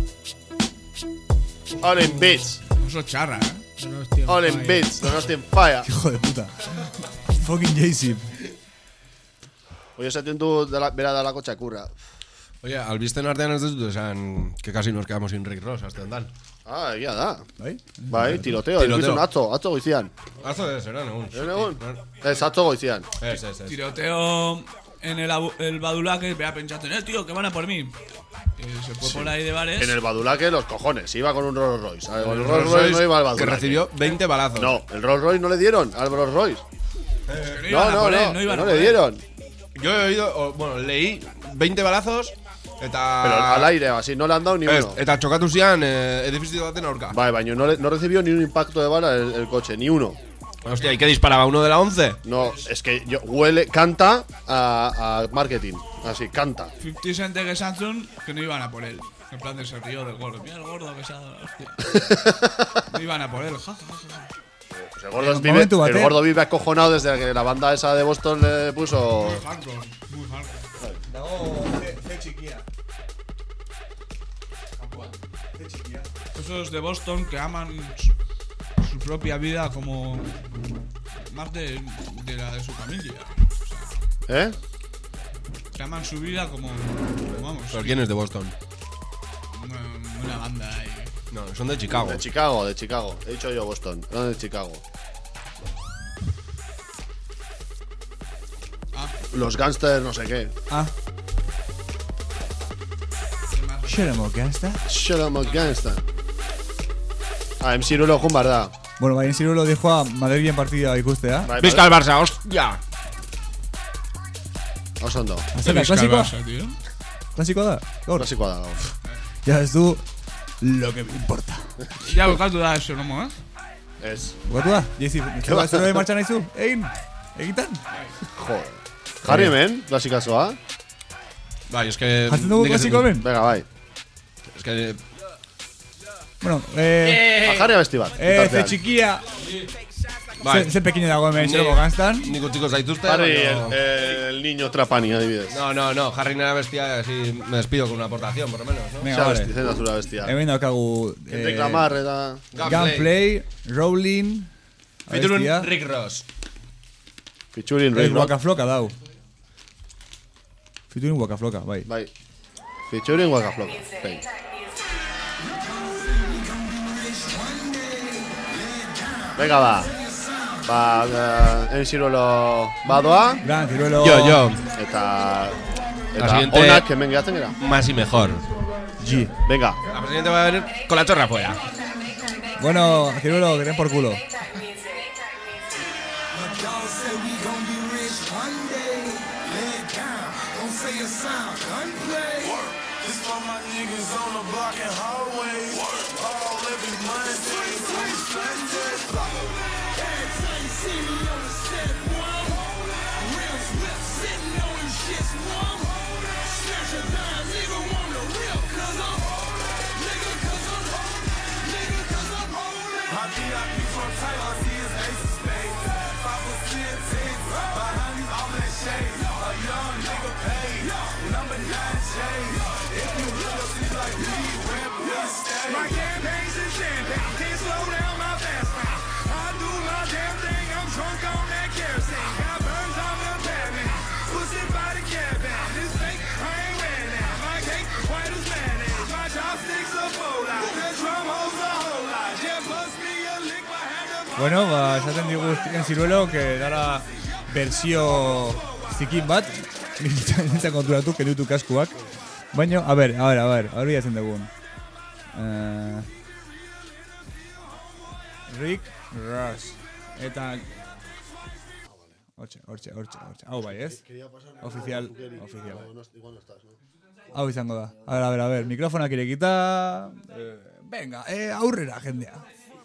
All in beats. Eso charra, eh. All in beats, Donosti en fire. Hijo de puta. Fucking J-Zip. Oye, esaten du dela, bera dalako txakurra. Oye, albisten artean ez dut esan que casi nos quedamos sin Rick Ross, azte ondan. Ah, egia da. Bai? Bai, tiroteo, Tiroteo. tiroteo. Atzo, atzo goizian. Atzo ez, eran egun. Eran egun? Ez, atzo goizian. Ez, ez, ez. Tiroteo en el, abu- el Badulaque, vea pensando, eh, tío, que van a por mí. Y se fue Sí. por ahí de bares. En el Badulaque, los cojones, iba con un Rolls Royce. Con el El Rolls Rolls Royce Royce no iba al que Badulaque. recibió veinte balazos. No, el Rolls Royce no le dieron al Rolls Royce. Que no No, iban a no, por él, no, no iban no a le por él. dieron. Yo he oído, o, bueno, leí veinte balazos eta... Pero al aire, así, no le han dado ni Ez, uno. eta txokatu zian eh, edifizio baten aurka. Vale, baño, no, le- no recibió ni un impacto de bala el, el coche, ni uno. Hostia, ¿y qué disparaba? ¿Uno de la once? No, es que yo, huele, canta a, a marketing. Así, canta. cincuenta Cent que Samsung que no iban a por él. En plan de se rió del gordo. Mira el gordo que se ha dado. Hostia. No iban a por él, ja, ja, ja. Pues el, gordo En un vive, momento, el bate. gordo vive acojonado desde que la banda esa de Boston le puso. Muy hardcore, muy hardcore. Dago C txikia. Esos de Boston que aman su, su propia vida como más de, de la de su familia. ¿Eh? Que aman su vida como, como vamos. ¿Pero quién es de Boston? Una, una banda ahí. No, son de Chicago. De Chicago, de Chicago. He dicho yo Boston, no de Chicago. Ah, Los gangsters, no sé qué. Ah. Xeramo gangsta. Shalom gangster. Ah, M C Rulo jun bar da. Bueno, bai, enzirulo dijo a Madrid partida ikustea. Bai, Bizka el Barça, hostia. Oso ondo. Azera, Bizka el klasikoa? Barça, tío. Klasikoa da? Gaur. Klasikoa da gaur. Ya ez du lo que me importa. Ya bukatu da eso, ¿no? Eh? Ez. Bukatu da? Jezi, zero zero de martxan nahizu? Egin? Egitan? Joder. Jarri hemen, klasikazoa. Bai, es que... Jartzen dugu nik ez klasiko dut- hemen? Venga, bai. Es que... Bueno, eh... A jarri abesti bat. Eh, bitartean. ze txikia... Bai. Ze, ze pequeño dago hemen, Ni- xeramo gangstan. Niko txiko zaituzte. Jarri baina- el, el niño Trapani, adibidez. No, no, no, Harry nada bestia, así me despido con una aportación, por lo menos, ¿no? Venga, Xa vale. besti, zena zura bestia. Hemen daukagu... Enric Lamar eta... Gunplay, Rowling... Featuring abestia. Rick Ross. Featuring Ez Rick Ross. Waka Floka dau. Featuring Waka Floka, bai. Bai. Featuring Waka Flocka. Bai. Venga, ba. Ba, uh, M C Rulo badoa. Gran, Ciruelo... Yo, yo. Eta... La Eta siguiente- onak hemen geratzen gara. Más y mejor. G. Venga. La presidente va a venir con la chorra fuera. Bueno, Ciruelo, que den por culo. Bueno, ba, esaten digu en Ciruelo que dara versio zikin bat nintzen konturatu, kendutu kaskuak. Baina, a ber, a ber, a ber, hori jatzen dugun. Uh, Rick Ross. Eta... Hortxe, hortxe, hortxe, hortxe. Hau bai, ez? Oficial, oficial. Hau izango da. A ver, a ver, a ver. Mikrofonak irekita... Eh, venga, eh, aurrera, jendea.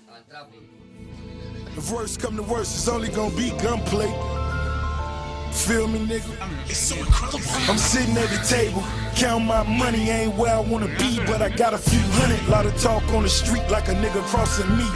If worst come to worst, it's only gonna be gunplay. Feel me, nigga? It's so incredible. I'm sitting at the table, count my money, ain't where I wanna be, but I got a few hundred. Lot of talk on the street like a nigga crossing me.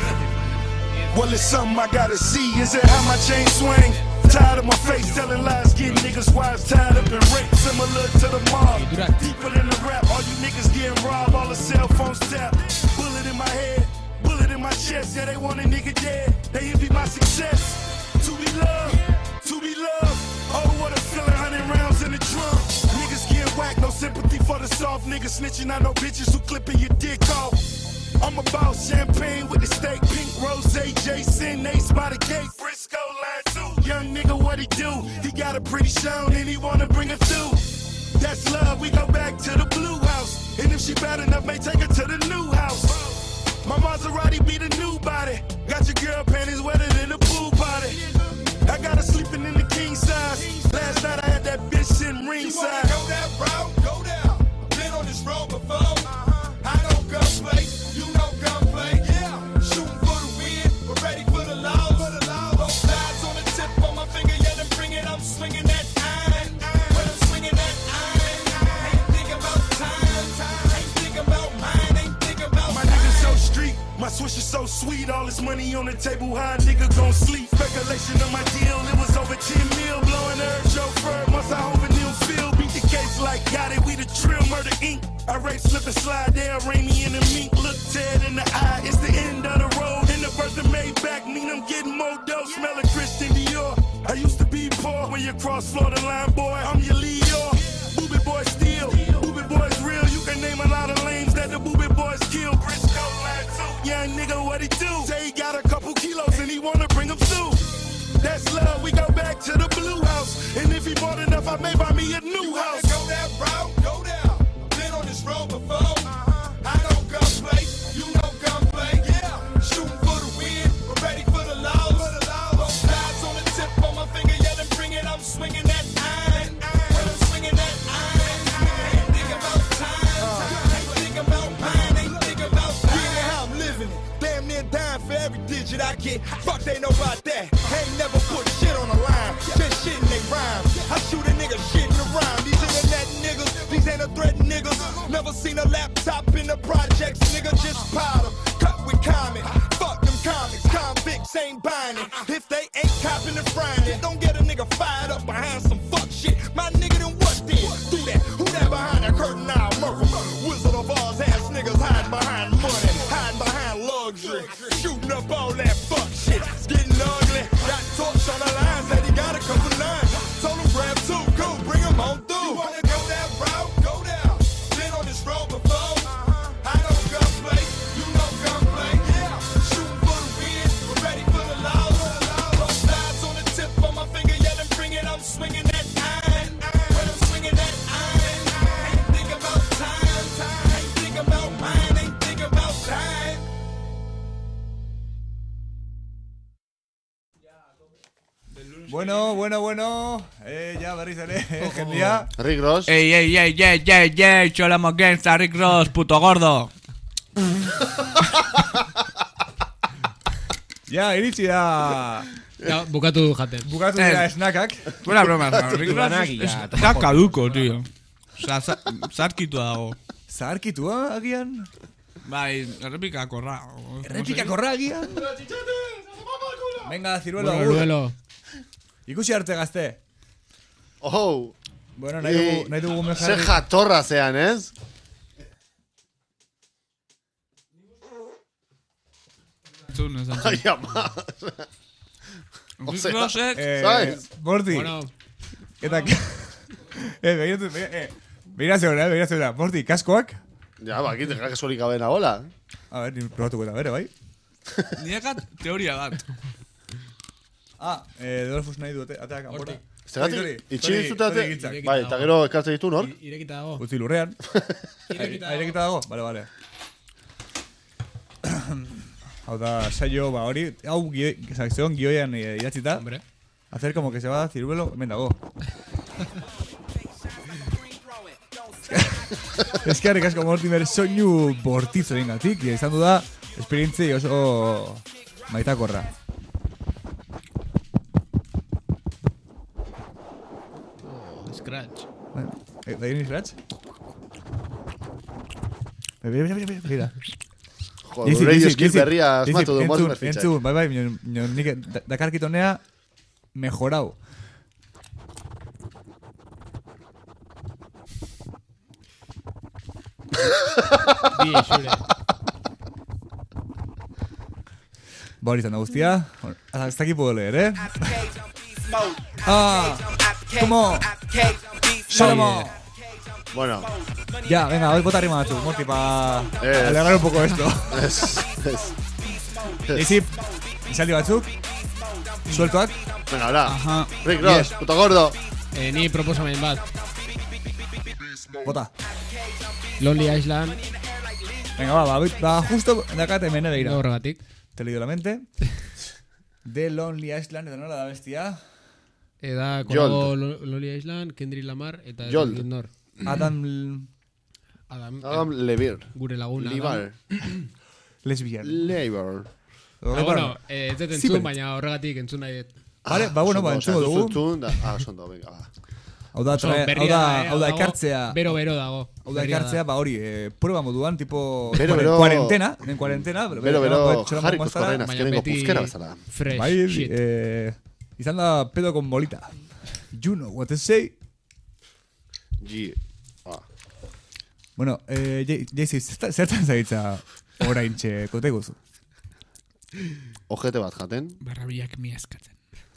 Well, it's something I gotta see. Is it how my chain swing? Tired of my face, telling lies, getting niggas' wives tied up and raped. Similar to the mob, deeper than the rap. All you niggas getting robbed, all the cell phones tapped. Bullet in my head, bullet in my chest. Yeah, they want a nigga dead. They envy my success. To be loved, to be loved. Oh, what a feeling, hundred rounds in the drum. Niggas getting whacked, no sympathy for the soft niggas snitching. I know bitches who clipping your dick off. I'm about champagne with the steak, pink rose, Jason, Ace by the gate, Frisco line two. Young nigga, what he do? He got a pretty show and he wanna bring her through. That's love, we go back to the blue house. And if she bad enough, may take her to the new house. My Maserati be the new body. Got your girl panties wetter than the pool party. I got her sleeping in the king size. Last night I had that bitch sitting ringside. You wanna go that route? Go down. Been on this road before. Uh-huh. I know gunplay. You know gunplay. Yeah. Shooting for the win, but ready for the law. For the law. Both sides on the tip of my finger. Yeah, then bring it. I'm swinging that iron. When I'm swinging that iron, ain't thinking about time. Ain't thinking about mine. Ain't thinking about my niggas so street. My swish is so sweet. All this money on the table. How a nigga gon' sleep? Speculation of my deal. It was over ten mil. Blowing herb chauffeur. Must I hope it didn't feel. Beat the case like got it. We the trill murder ink. I race, slip and slide, they arraign me in the mink. Look Ted in the eye, it's the end of the road. In the birth of Maybach, mean I'm getting more dope. Smell of Christian Dior. I used to be poor when you cross Florida line, boy. I'm your Leo. Booby boy steal, booby boy's real. You can name a lot of lanes that the booby boys kill. Briscoe line two, young nigga, what he do? Say he got a couple kilos and he wanna bring them through. That's love, we go back to the blue house. And if he bought enough, I may buy me a new house. Go that route, go down. On this road before, uh-huh. I know gunplay, you know gunplay, yeah. Shooting for the win, but ready for the law. For the law. Both sides on the tip of my finger, yeah, then bring it. I'm swinging that iron, when I'm swinging that iron, ain't thinking about time, uh. ain't thinking about mine, ain't thinking about time. Yeah, how I'm living it, damn near dying for every digit I get. Fuck, they know about that. Ain't never put shit on the line, just shit in they rhyme. I shoot a nigga shitting around. These internet niggas, these ain't a threat niggas. Never seen a laptop in the projects, nigga, just powder. Cut with comment, fuck them comics. Convicts ain't buying it. If they ain't copping and frying it, don't get a nigga fired up behind some fuck shit. My nigga, then what then? Do that, who that behind that curtain now? Murphy, Wizard of Oz ass niggas hiding behind money, hiding behind luxury, shooting up all that fuck shit. It's getting ugly. Got torch on the line, said he got a couple nines. Told him grab two, go bring him on through. You wanna go that route? Go down. Been on this road before. Uh-huh. I know gunplay, you know gunplay. Yeah. Shooting for the win, but ready for the law. Both sides on the tip of my finger, yeah, then bring it. I'm swinging that iron, when I'm swinging that iron, ain't thinking about time, ain't thinking about mine, ain't thinking about time. Bueno, bueno, bueno. Eh, ya berriz ere, jendia. Rick Ross. Ey, ey, ey, ey, ey, ey, cholamos gangsta, Rick Ross, puto gordo. Ya, iritsi da. Ya, bukatu jaten. Bukatu dira snackak. Buena broma, Rick Ross está caduco, tío. Osa, zarkitu dago. Zarkitua, agian? Bai, errepika korra. Errepika korra, agian? Venga, ciruelo. Bueno, ciruelo. Ikusi arte gazte. Oh. Bueno, nahi dugu, nahi dugu mejarri. Ze jatorra zean, ez? Zun, ez Ai, ama. Rick Rossek. ¿Sabes? Borti. Bueno. Eta... eh, begiratu, eh, begira zegoela, begira zegoela. Borti, kaskoak? Ja, ba, aquí te sorik abena hola. A ver, probatuko eta bere, bai? Niekat teoria bat. Ah, eh, Dolfus nahi du, ateak kanpora. Zeratik, itxi zutate... Bai, eta gero ekartzen ditu, nor? Irekita dago. Utzi lurrean. Irekita dago. Irekita dago? Bale, bale. Hau da, saio, ba, hori, hau zegoen gioian idatzita. Hacer como que se va a ciruelo, hemen dago. Eskerrik asko Mortimer soinu bortitzo dingatik, izan du da, esperientzia oso maitakorra. Scratch. ¿Da gini scratch? Mira, mira, mira, mira. Joder, radio skill berria asmatu du Mortimer fitxak. Entzun, bai, bai, nik dakarkitonea mejorau. Bien, xure. Ba hori izan da guztia. Hasta aquí puedo leer, eh? Ah, como Solomo. Bueno. Ya, venga, hoy bota rima machu, Morty, pa alegrar un poco esto. Es, es. Y sí, Isaldi batzuk, sueltoak. Venga, ahora. Ajá. Rick Ross, Yes. puto gordo. Eh, ni proposamen bat. Bota. Lonely Island. Venga, va, va, va justo dakate mene begira. Horregatik. Te he leído la mente. The Lonely Island, eta nola da bestia? Eda, kolo Lonely Island, Kendrick Lamar, eta Jolt. Nor. Adam... Adam, Adam Levir. Gure laguna. Libar. Lesbian. Lebar. Ah, bueno, eh, ez dut entzun, baina horregatik entzun nahi dut. Vale, ba, bueno, ba, entzungo dugu. Ah, sondo, venga, va. Hau da, hau da, hau da ekartzea. Bero, bero dago. Hau da ekartzea, ba hori, prueba moduan, tipo... Bero, bero... Cuarentena, en cuarentena. Bero, bero, jarriko ezkorrein azkenengo puzkera bezala. Fresh bai, shit. Eh, izan da pedo con bolita. You know what to say. G. Ah. Bueno, eh, Jaycee, zertan zaitza oraintxe kote guzu? Ojete bat jaten. Barrabiak mi eskatzen.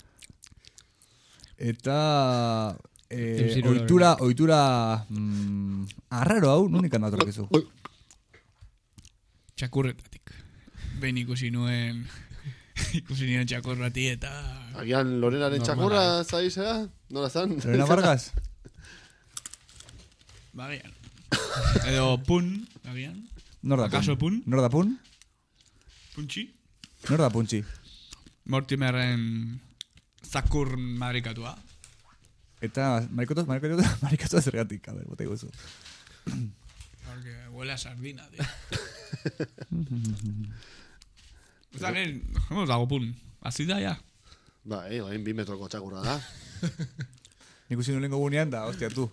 Eta... Eh, oitura, oitura... Mm, arraro hau, nunik handa atorkizu. Txakurretatik. Behin ikusi nuen... ikusi nuen txakurrati eta... Agian Lorenaren txakurra zaizera? Nola zan? Lorena Vargas? Bagian. Edo pun, bagian. Nor da Akaso pun? Nor da pun? Puntxi? Nor da puntxi? Mortimerren zakur madrikatua. Eta marikotoz, marikotoz, marikotoz zergatik, a ver, bote guzu. Porque huele a sardina, tío. Eta gen, hemos dago pun. Así da ya. Ba, eh, hain bi metroko txakurra da. Nik usi nulengo gunean da, hostia, tu.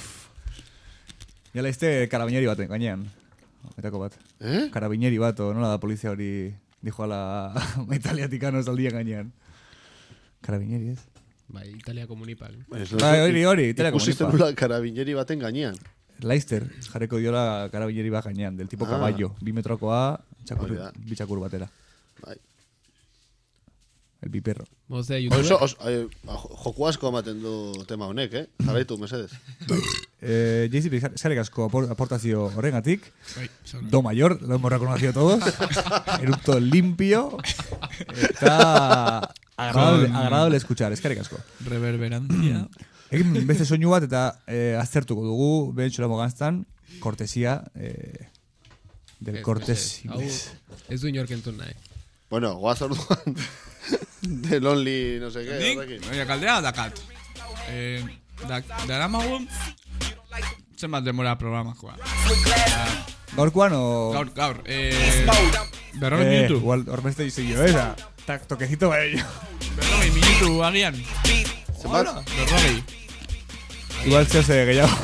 Jala izte karabineri bat gainean. Etako bat. Eh? Karabineri bat, o nola da polizia hori dijo ala italiatikano zaldia gainean. Karabineri, ez? Bai, Italia komunipal. Bai, hori, hori, Italia Ikusisten komunipal. nula karabineri baten gainean. Leicester, jarreko diola karabineri bat gainean, del tipo Ah. caballo. Bi metrokoa, txakur, Hori da. bi txakur batera. Bai. El biperro. Moze, YouTube. Oso, oso, eh, joku asko ematen du tema honek, eh? Jarraitu, mesedes. Eh, Jaycee, eskerrik asko apor- aportazio horrengatik. Bai, sorry. Do mayor, lo hemos reconocido todos. Erupto limpio. Eta agradable, Con- agradable escuchar, eskerrik asko. Reverberancia. Egin beste soinu bat eta eh, aztertuko dugu, behen txolamo gantztan, kortesia eh, del Ez, cortes ez, hau inglés. Ez du inork entzun nahi. Bueno, goaz orduan. De Lonely, no sé qué. Nik, horrekin. oia, kaldea dakat. Eh, da, dara magun, zenbat demora programakoa. Gaurkoan o... Gaur, gaur, eh, berrogei Eh, minutu. igual, hormeste izillo, esa. Tak, toquecito ba ello. Berrogei minutu, agian. Zenbat? Berrogei. Igual se hace gehiago.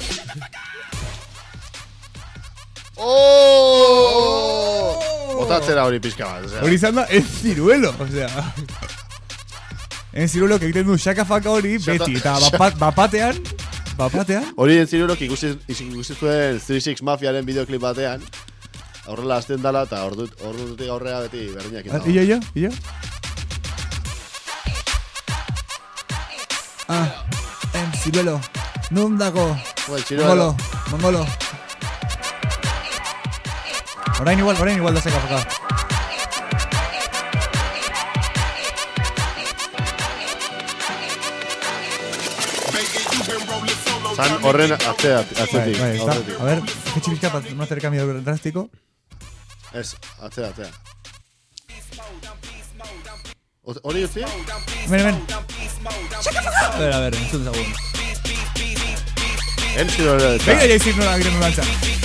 Oh! Botatzera hori pizka bat, osea. Hori izan da, en ciruelo, o sea... En ciruelo que egiten du xaka-faka hori, Xaka- beti, eta bapat, bapatean, bapatean, Hori entzirurok ikusi, ikusi zuen three six Mafiaren videoklip batean. Horrela azten dala eta ordu- ordutik aurrera beti berdinak ah, iyo, iyo, iyo. Ah, en ciruelo, nun dago, Bueno, Chiruelo. mongolo, mongolo. Orain igual, orain igual da xaka-faka. Zan horren atzea, atzetik. Bai, bai, está. A ver, jetxe bizka para no hacer cambio drástico. Ez, atzea, atzea. Hori utzi? Hemen, hemen. A ver, a ver, entzun zagun. Entziro ere. Venga, ya hicimos la gran marcha.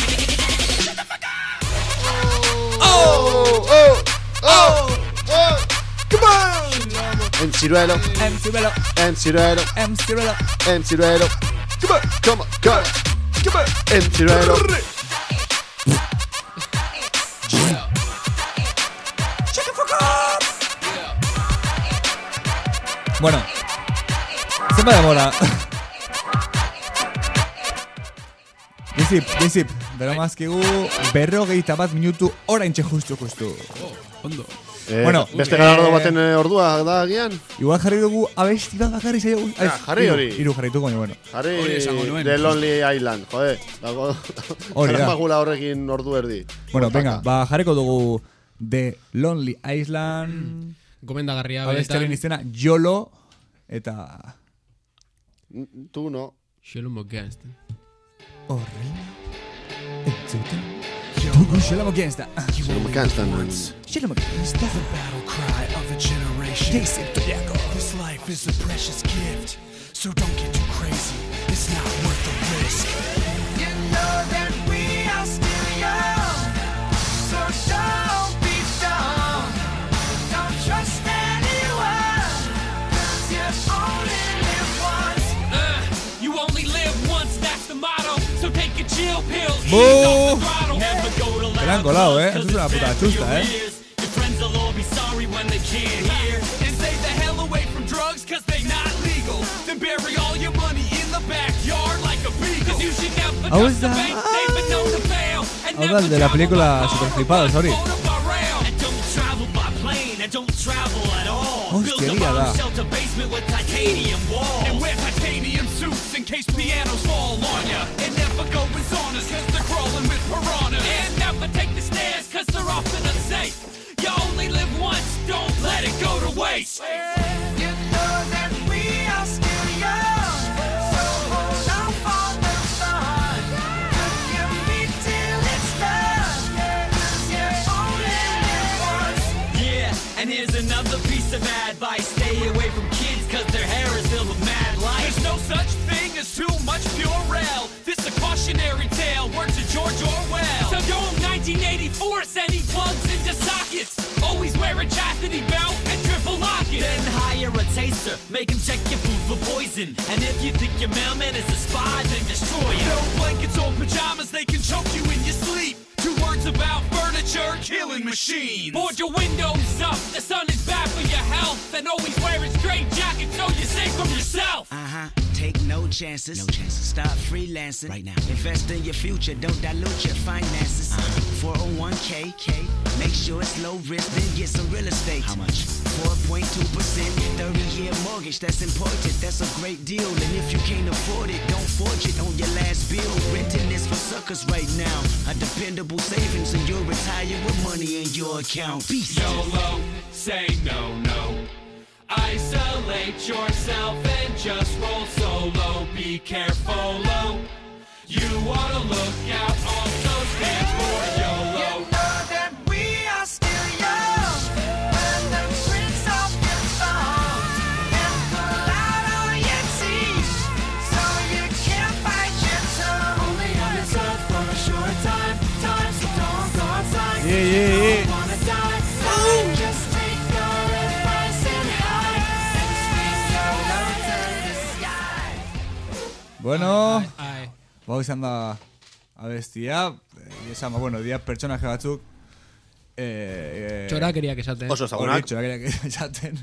Oh, oh, oh, oh, come on! En ciruelo, en ciruelo, en ciruelo, en ciruelo, en ciruelo. Come on, come on, come on, come on, en ciruelo. Bueno, zenba demora. Dizip, dizip, bero mazkigu berrogeita bat minutu oraintxe justu, justu. Oh, ondo. Eh, bueno, beste garardo baten ordua da agian? Igual jarri dugu abesti bat bakarri zaio. Ja, jarri hori. Iru jarritu, baina bueno. Jarri The Lonely Island, jode. Dago, hori da. Magula horrekin ordu erdi. Bueno, venga, ba jarriko dugu The Lonely Island. Gomendagarria abestiaren izena Yolo eta... Tu no. Shalom Against. Horrela. Entzuten. Dugu Shalom Against. Shalom Against. Shalom Against. The battle cry of a generation. This life is a precious gift, so don't get too crazy. It's not worth the risk. You know that we are still young, so don't be dumb. Don't trust anyone, 'cause you only live once. Uh, you only live once, that's the motto. So take a chill pill. ¡Boo! Me la han colado, eh. Eso es una puta chusta, eh. Your friends will all be sorry when they can't hear. And stay the hell away from drugs, 'cause they not legal. Then bury all your money in the backyard like a beagle. 'Cause you should never trust the bank, they've been known to fail. And Ahora el de la película Super Flipado, sorry. And don't travel by plane, and don't travel at all. Hostia, día da. Shelter basement with titanium walls. And wear titanium suits in case pianos fall on ya. And never go in saunas, 'cause they're crawling with piranhas. And never take the stairs, 'cause they're often unsafe. You only live once, don't let it go to waste. You know that we are still young, so hold on for the fun. Look at me till it's done, 'cause you only live once. Yeah, and here's another piece of advice. Stay away from kids, 'cause their hair is filled with mad light. There's no such thing as too much Purell. This a cautionary tale, word to George Orwell. So don't nineteen eighty-four send any plugs into sockets. Always wear a chastity belt and triple lock it. Then hire a taster, make him check your food for poison. And if you think your mailman is a spy, then destroy it. No blankets or pajamas, they can choke you in your sleep. Two words about furniture, killing machines. Board your windows up, the sun is bad for your health. And always wear a straight jacket so you're safe from yourself. Uh-huh, take no chances. No chances. Start freelancing right now. Invest in your future, don't dilute your finances. Uh-huh. four oh one k, K. Make sure it's low risk, then get some real estate. How much? four point two percent, thirty-year mortgage, that's important, that's a great deal. And if you can't afford it, don't forge it on your last bill. Renting is for suckers right now. A dependable savings and you'll retire with money in your account. Peace. YOLO, say no, no. Isolate yourself and just roll solo. Be careful, low. You wanna look out, also stand for YOLO. You know that we are still young, and the tricks off your thumb, and pull out all your teeth, so you can't bite your tongue. Only on this earth for a short time, time so don't go outside. Yeah, yeah, yeah. You don't wanna die, so just take our advice and hide, and speak YOLO to the sky. Bueno, Ai, bau izan da abestia, eh, esan, ba, bueno, dia pertsonaje batzuk eh, eh, txorakeriak esaten. Oso ezagunak. Hori, txorakeriak esaten.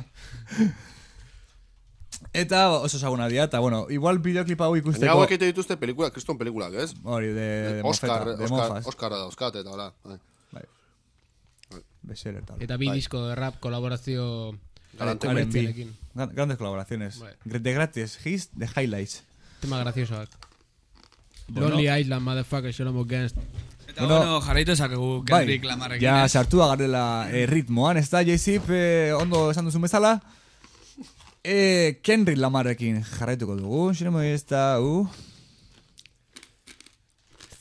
Eta oso ezaguna dira, eta bueno, igual bideoklipa hau ikusteko... Nera hauek egite dituzte pelikula, kriston pelikulak, ez? Hori, de, de Oscar, mofeta, de Oscar, mofas. Oscar dauzkat eta hola. Bai. Bestseller tal. Eta bi Bai. disko de rap kolaborazio Galante. Aretziarekin. Gran- Grandes colaboraciones. Bai. De gratis, hits, de highlights. Tema graciosoak. Bueno. Lonely Island, motherfucker, Shalom Against. Eta bueno, jarraitu esakegu Kendrick Lamarrekin. Ja, ez? sartua garela eh, ritmoan, ez da, J-Zip, eh, ondo esan duzun bezala. Eh, Kendrick Lamarrekin jarraituko dugu, xeremo ez da, uh.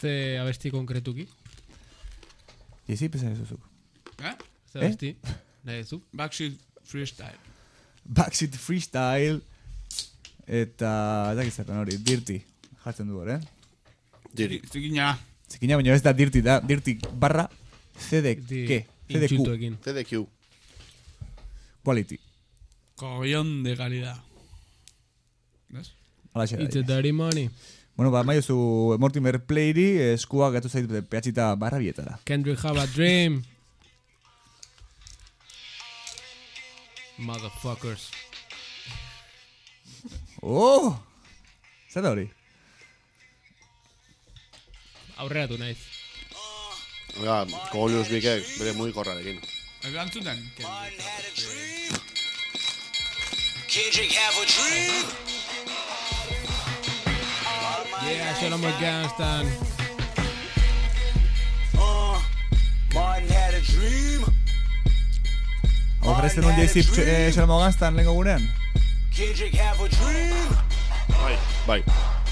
Ze abesti konkretuki? Jezi, pesan ez duzuk. Eh? Ze abesti? Nahi duzu? Backstreet Freestyle. Backstreet Freestyle. Eta, ez dakit zertan hori, Dirty. Jartzen du hori, eh? Dirty. Zikina. Zikina, baina ez da Dirty, da Dirty barra C D K. C D Q. C D Q. Quality. Cogallón de calidad. ¿Ves? Alaxe da. It's a dirty money. Bueno, ba, maio zu Mortimer Playri eskua gatu zait pehatxita barra bietara. Kendrick have a dream. Motherfuckers. Oh! Zer da hori? Aurreratu naiz. Oiga, Kogolius Bikek, bere muy korrarekin. Erantzuten. Kendrick have a dream. Yeah, show them a gangsta. Uh, Martin had a dream. Hau jarrezten un Jay-Z Xalamo Ganstan lehenko gurean? Kendrick have a dream. Bai, bai.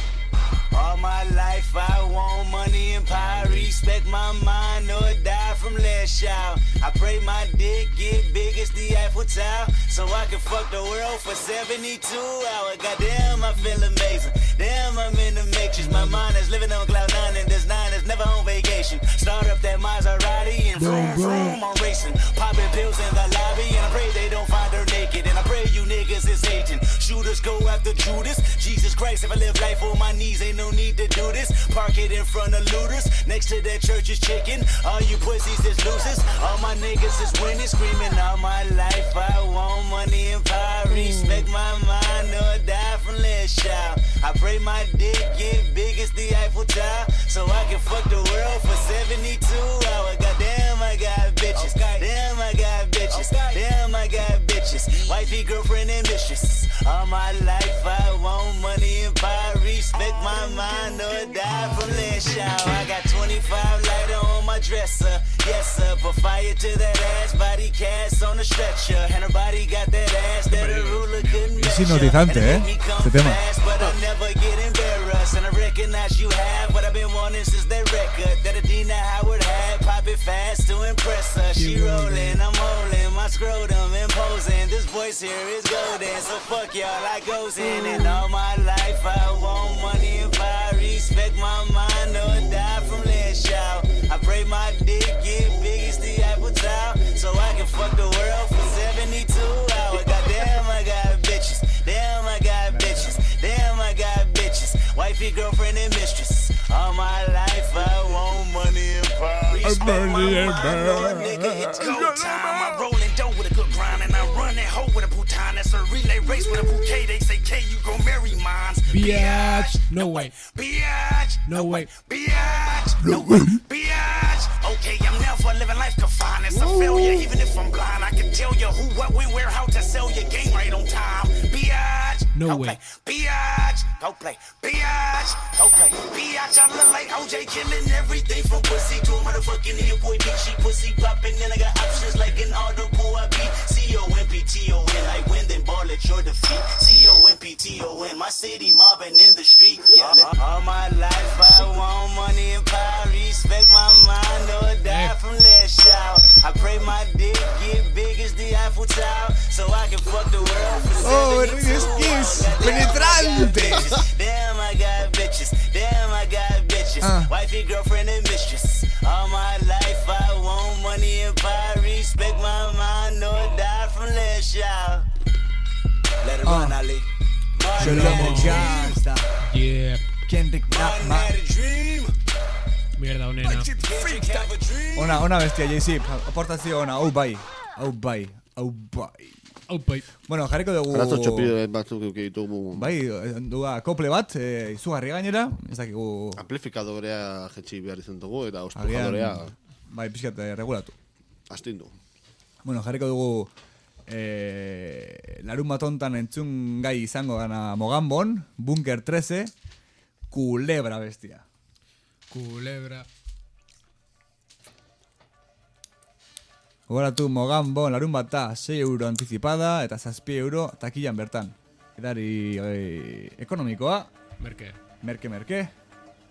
All my life I want money and power. Respect my mind or die from last shout. I pray my dick get big as the Eiffel Tower, so I can fuck the world for seventy-two hours. Goddamn, I feel amazing. Damn, I'm in the matrix. My mind is living on cloud nine, and this nine is never on vacation. Start up that Maserati and vroom vroom, I'm racing. Popping pills in the lobby, and I pray they don't find her naked. And I pray you niggas is hating. Shooters go after Judas. Jesus Christ, if I live life on my knees, ain't no need to do this. Park it in front of looters. Next to that church is chicken. All you pussies is losers. All my niggas is winning, screaming all my life. I want money and power. Respect my mind or die from less shout. I pray my dick get big as the Eiffel Tower, so I can fuck the world for seventy-two hours. Goddamn, I got bitches. Damn, I got bitches. Damn, I got bitches. Wifey, girlfriend, and mistress. All my life I want money and power. Respect my mind or die from less shout. I got twenty-five lighter on my dresser. Yes, sir. Put fire to that ass. Body cast on the stretcher. And her body got that ass that a ruler couldn't measure. Es hipnotizante, eh, este tema. But I never get embarrassed. And I recognize you have what I've been wanting since that record that Adina Howard had. Pop it fast to impress her. She rolling, I'm holding my scrotum imposing. This voice here is golden, so fuck y'all, I goes in. And all my life I want money and power. Respect my mind or die from less shout. I pray my dick get big as the Eiffel Tower, so I can fuck the world for seventy-two hours. Goddamn, I got bitches. Damn, I got bitches. Damn, I got bitches. Wifey, girlfriend, and mistress. All my life I want money and power. Respect my mind or nigga, it's go time. I'm rolling dough with a good grind, and I run that hoe with a bouton. That's a relay race with a bouquet. They say, K, you gon' marry mines. Biatch. No way. Biatch. No way. Biatch. No way. Biatch. Okay, I'm never living life confined. It's a failure, even if I'm blind. I can tell you who, what, when, where, how to sell your game right on time. Biatch. No go way. Play. Biatch. Go play. Biatch. Go play. Biatch. I look like O J killing everything from pussy to a motherfucking hit boy beat. She pussy popping, and I got options like an audible I beat. C O M P T O N, like win, then ball at your defeat. C O M P T O N, my city mobbing in the street. Yeah, all my life I want money and power. Respect my mind or die from less shout. I pray my dick get big as the Eiffel Tower, so I can fuck the world for Oh, seventy-two skills hours. penetrantes. Damn, I got bitches. Damn, I got bitches. Uh. Wifey, girlfriend, and mistress. All my life I want money and power. Respect my mind or die from less shout. Let it Uh. run, Ali. Xalamo Ganstan. Yeah. Kendrick Lamar. Mierda, onena. Ona, ona bestia, Jay-Z. Aportazio ona, hau bai. Hau bai. Hau bai. Hau bai. Bueno, jarriko dugu... Arazo txopide batzuk eukitugu. Bai, duga, kople bat, e, izugarri gainera. Ez dakigu... Amplifikadorea jetxi behar izan dugu, eta Agian, ospujadorea bai, pixkat eh, regulatu. astindu. Bueno, jarriko dugu... E, larun bat hontan entzun gai izango gana Mogambon, Bunker trece, Kulebra bestia. Kulebra. Gogoratu Mogambon, larun bat da, sei euro anticipada eta zazpi euro takilan bertan. Edari e, ekonomikoa. Merke. Merke, merke.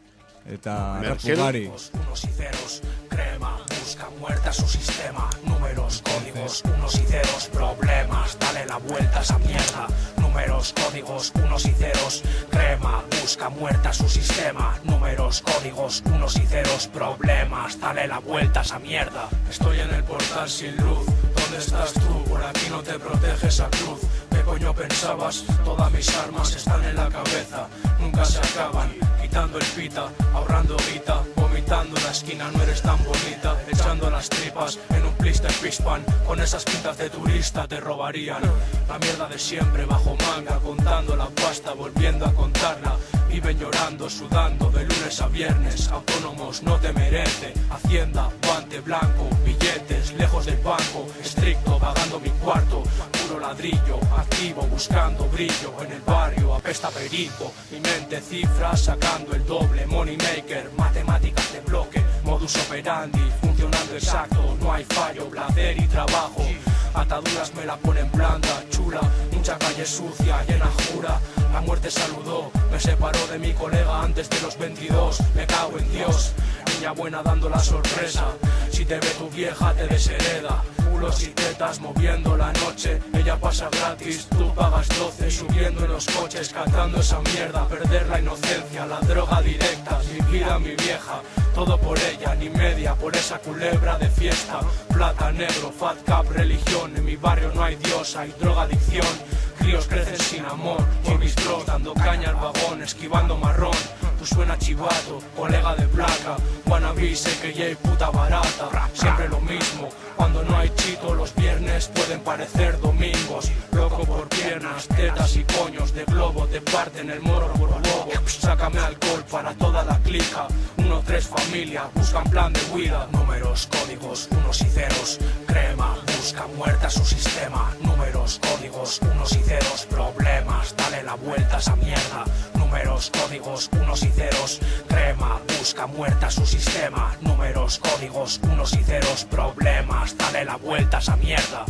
Eta Merkel. rapugari. Unos y ceros, crema, busca muerta su sistema. Números, códigos, unos y ceros, problemas, dale la vuelta a esa mierda. Números, códigos, unos y ceros, crema, busca muerta su sistema. Números, códigos, unos y ceros, problemas, dale la vuelta a esa mierda. Estoy en el portal sin luz, ¿dónde estás tú? Por aquí no te protege esa cruz. ¿Qué coño pensabas? Todas mis armas están en la cabeza, nunca se acaban. Quitando el pita, ahorrando guita, vomitando en la esquina, no eres tan bonita. Echando las tripas en un blister pispan, con esas pintas de turista te robarían. La mierda de siempre bajo manga, contando la pasta, volviendo a contarla. Viven llorando, sudando de lunes a viernes. Autónomos no te merece. Hacienda, guante blanco, billetes lejos del banco. Estricto, pagando mi cuarto. Puro ladrillo, activo, buscando brillo. En el barrio apesta perico. Mi mente cifra, sacando el doble. Money maker, matemáticas de bloque. Modus operandi, funcionando exacto. No hay fallo, placer y trabajo. Ataduras me la ponen blanda, chula. Mucha calle sucia, llena jura. La muerte saludó, me separó de mi colega antes de los veintidós. Me cago en Dios, niña buena dando la sorpresa. Si te ve tu vieja te deshereda. Culos y tetas moviendo la noche. Ella pasa gratis, tú pagas doce. Subiendo en los coches, cantando esa mierda. Perder la inocencia, la droga directa. Mi vida, mi vieja, todo por ella. Ni media por esa culebra de fiesta. Plata, negro, fat cap, religión. En mi barrio no hay Dios, hay drogadicción. Críos crecen sin amor, por mis bros dando caña al vagón, esquivando marrón. Tú suena chivato, colega de placa. Wannabe, sé que ya hay puta barata. Siempre lo mismo, cuando no hay chito los viernes pueden parecer domingos. Loco por piernas, tetas y coños de globo. Te parten el morro por bobo. Sácame alcohol para toda la clica. Uno, tres, familia, buscan plan de huida. Números, códigos, unos y ceros. Crema, busca muerta su sistema. Números, códigos, unos y ceros. Problemas, dale la vuelta a esa mierda. Números, códigos, unos y ceros. Crema, busca muerta su sistema. Números, códigos, unos y ceros. Problemas, dale la vuelta a esa mierda.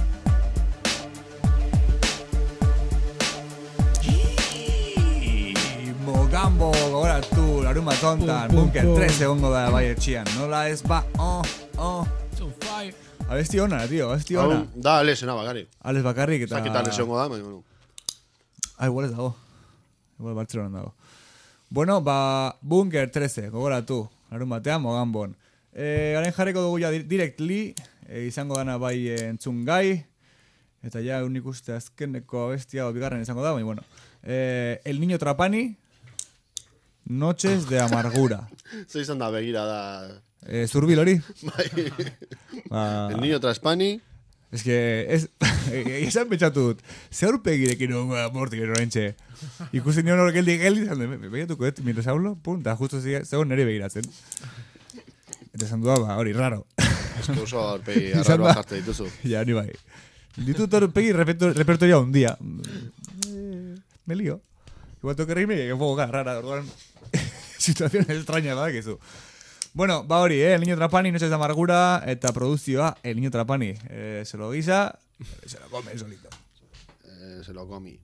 Mogambo, ahora tú, laruma tonta, bunker tres segundos de bai etxian. Nola ez ba, oh, oh. Abesti ona, tío, abesti ona. Da, Alex ena bakarrik. Alex bakarrik eta... Zaketan esiongo da, baina, bueno. Ah, igual ez dago. Igual Bartzelonan dago. Bueno, ba, bunker trece, gogoratu, larun batean, Mogambon. Eh, garen jarriko dugu ja directly, eh, izango dana bai entzun gai, eta ja unik uste azkeneko abestia bigarren izango da, baina, bueno. Eh, El Niño Trapani, Noches de Amargura. Zer izan da begira da... Eh, Zurbil hori? Bai. Ba... El Niño Trapani... Es que, es... Esan betxatu dut, ze aurpegirekin hon mortik erorentxe. Ikusten nion hor geldi geldi, begiratuko dut, mientras hablo, punta, justo zegoen nire begiratzen. Eta esan duda, ba, hori, raro. Ez que oso aurpegi arraroa jarte dituzu. Ja, ni bai. Ditut aurpegi repertoria un día. Me lío. Igual tengo que reírme que un poco cara rara, orduan. Situación extraña, ¿verdad? Que eso. Bueno, va hori, eh? El Niño Trapani, Noches de Amargura, eta produzioa, El Niño Trapani. Eh, se lo guisa, se lo come solito. Eh, se lo comi.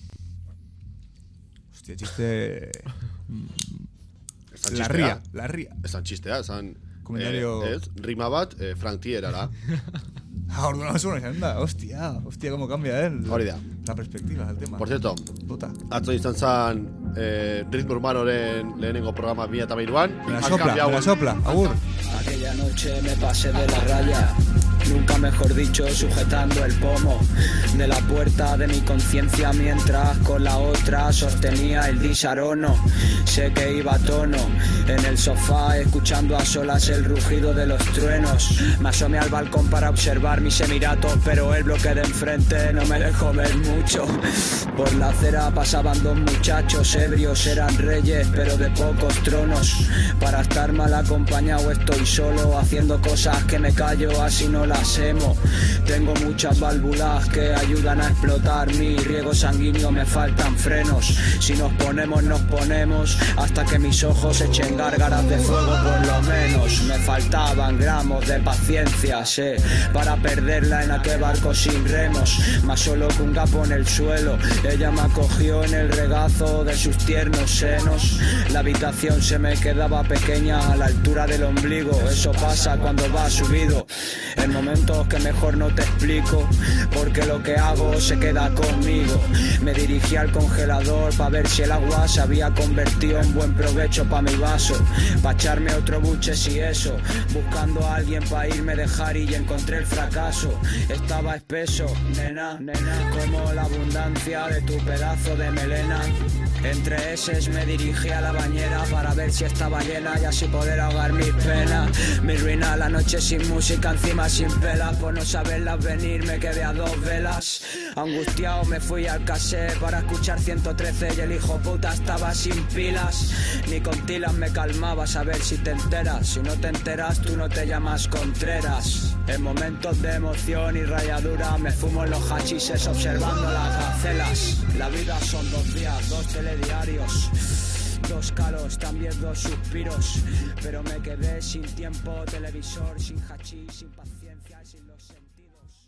Hostia, chiste... Esan la txistea. ría, la ría. Esan txistea, esan... Komentario... Eh, ez, rima bat, eh, Frank Tierara. Ah, orduan hau zuen esan da. Hostia, hostia, como cambia, eh? Hori da. La perspectiva del tema. Por cierto, Puta. atzo izan zan eh, Ritmo Urbanoren lehenengo programa bi mila hamairuan. Me la sopla, me la sopla, agur. Aquella noche me pasé de la raya, nunca mejor dicho, sujetando el pomo de la puerta de mi conciencia mientras con la otra sostenía el disarono. Sé que iba a tono en el sofá escuchando a solas el rugido de los truenos. Me asomé al balcón para observar mis emiratos, pero el bloque de enfrente no me dejó ver mucho. Por la acera pasaban dos muchachos ebrios, eran reyes pero de pocos tronos. Para estar mal acompañado estoy solo haciendo cosas que me callo, así no la las hemo. Tengo muchas válvulas que ayudan a explotar mi riego sanguíneo, me faltan frenos. Si nos ponemos, nos ponemos hasta que mis ojos echen gárgaras de fuego por lo menos. Me faltaban gramos de paciencia, sé, para perderla en aquel barco sin remos. Más solo que un gapo en el suelo, ella me acogió en el regazo de sus tiernos senos. La habitación se me quedaba pequeña a la altura del ombligo. Eso pasa cuando vas subido, en momentos que mejor no te explico, porque lo que hago se queda conmigo. Me dirigí al congelador para ver si el agua se había convertido en buen provecho pa' mi vaso, pa' echarme otro buche si eso, buscando a alguien pa' irme dejar y encontré el fracaso. Estaba espeso, nena, nena, como la abundancia de tu pedazo de melena. Entre eses me dirigí a la bañera para ver si estaba llena y así poder ahogar mis penas. Me ruina la noche sin música, encima sin pelas, por no saberlas venir me quedé a dos velas. Angustiado me fui al casé para escuchar ciento trece y el hijo puta estaba sin pilas. Ni con tilas me calmaba saber si te enteras. Si no te enteras tú no te llamas Contreras. En momentos de emoción y rayadura me fumo en los hachises observando las gacelas. La vida son dos días, dos telediarios, dos calos, también dos suspiros. Pero me quedé sin tiempo, televisor, sin hachís, sin paciencia, sin los sentidos.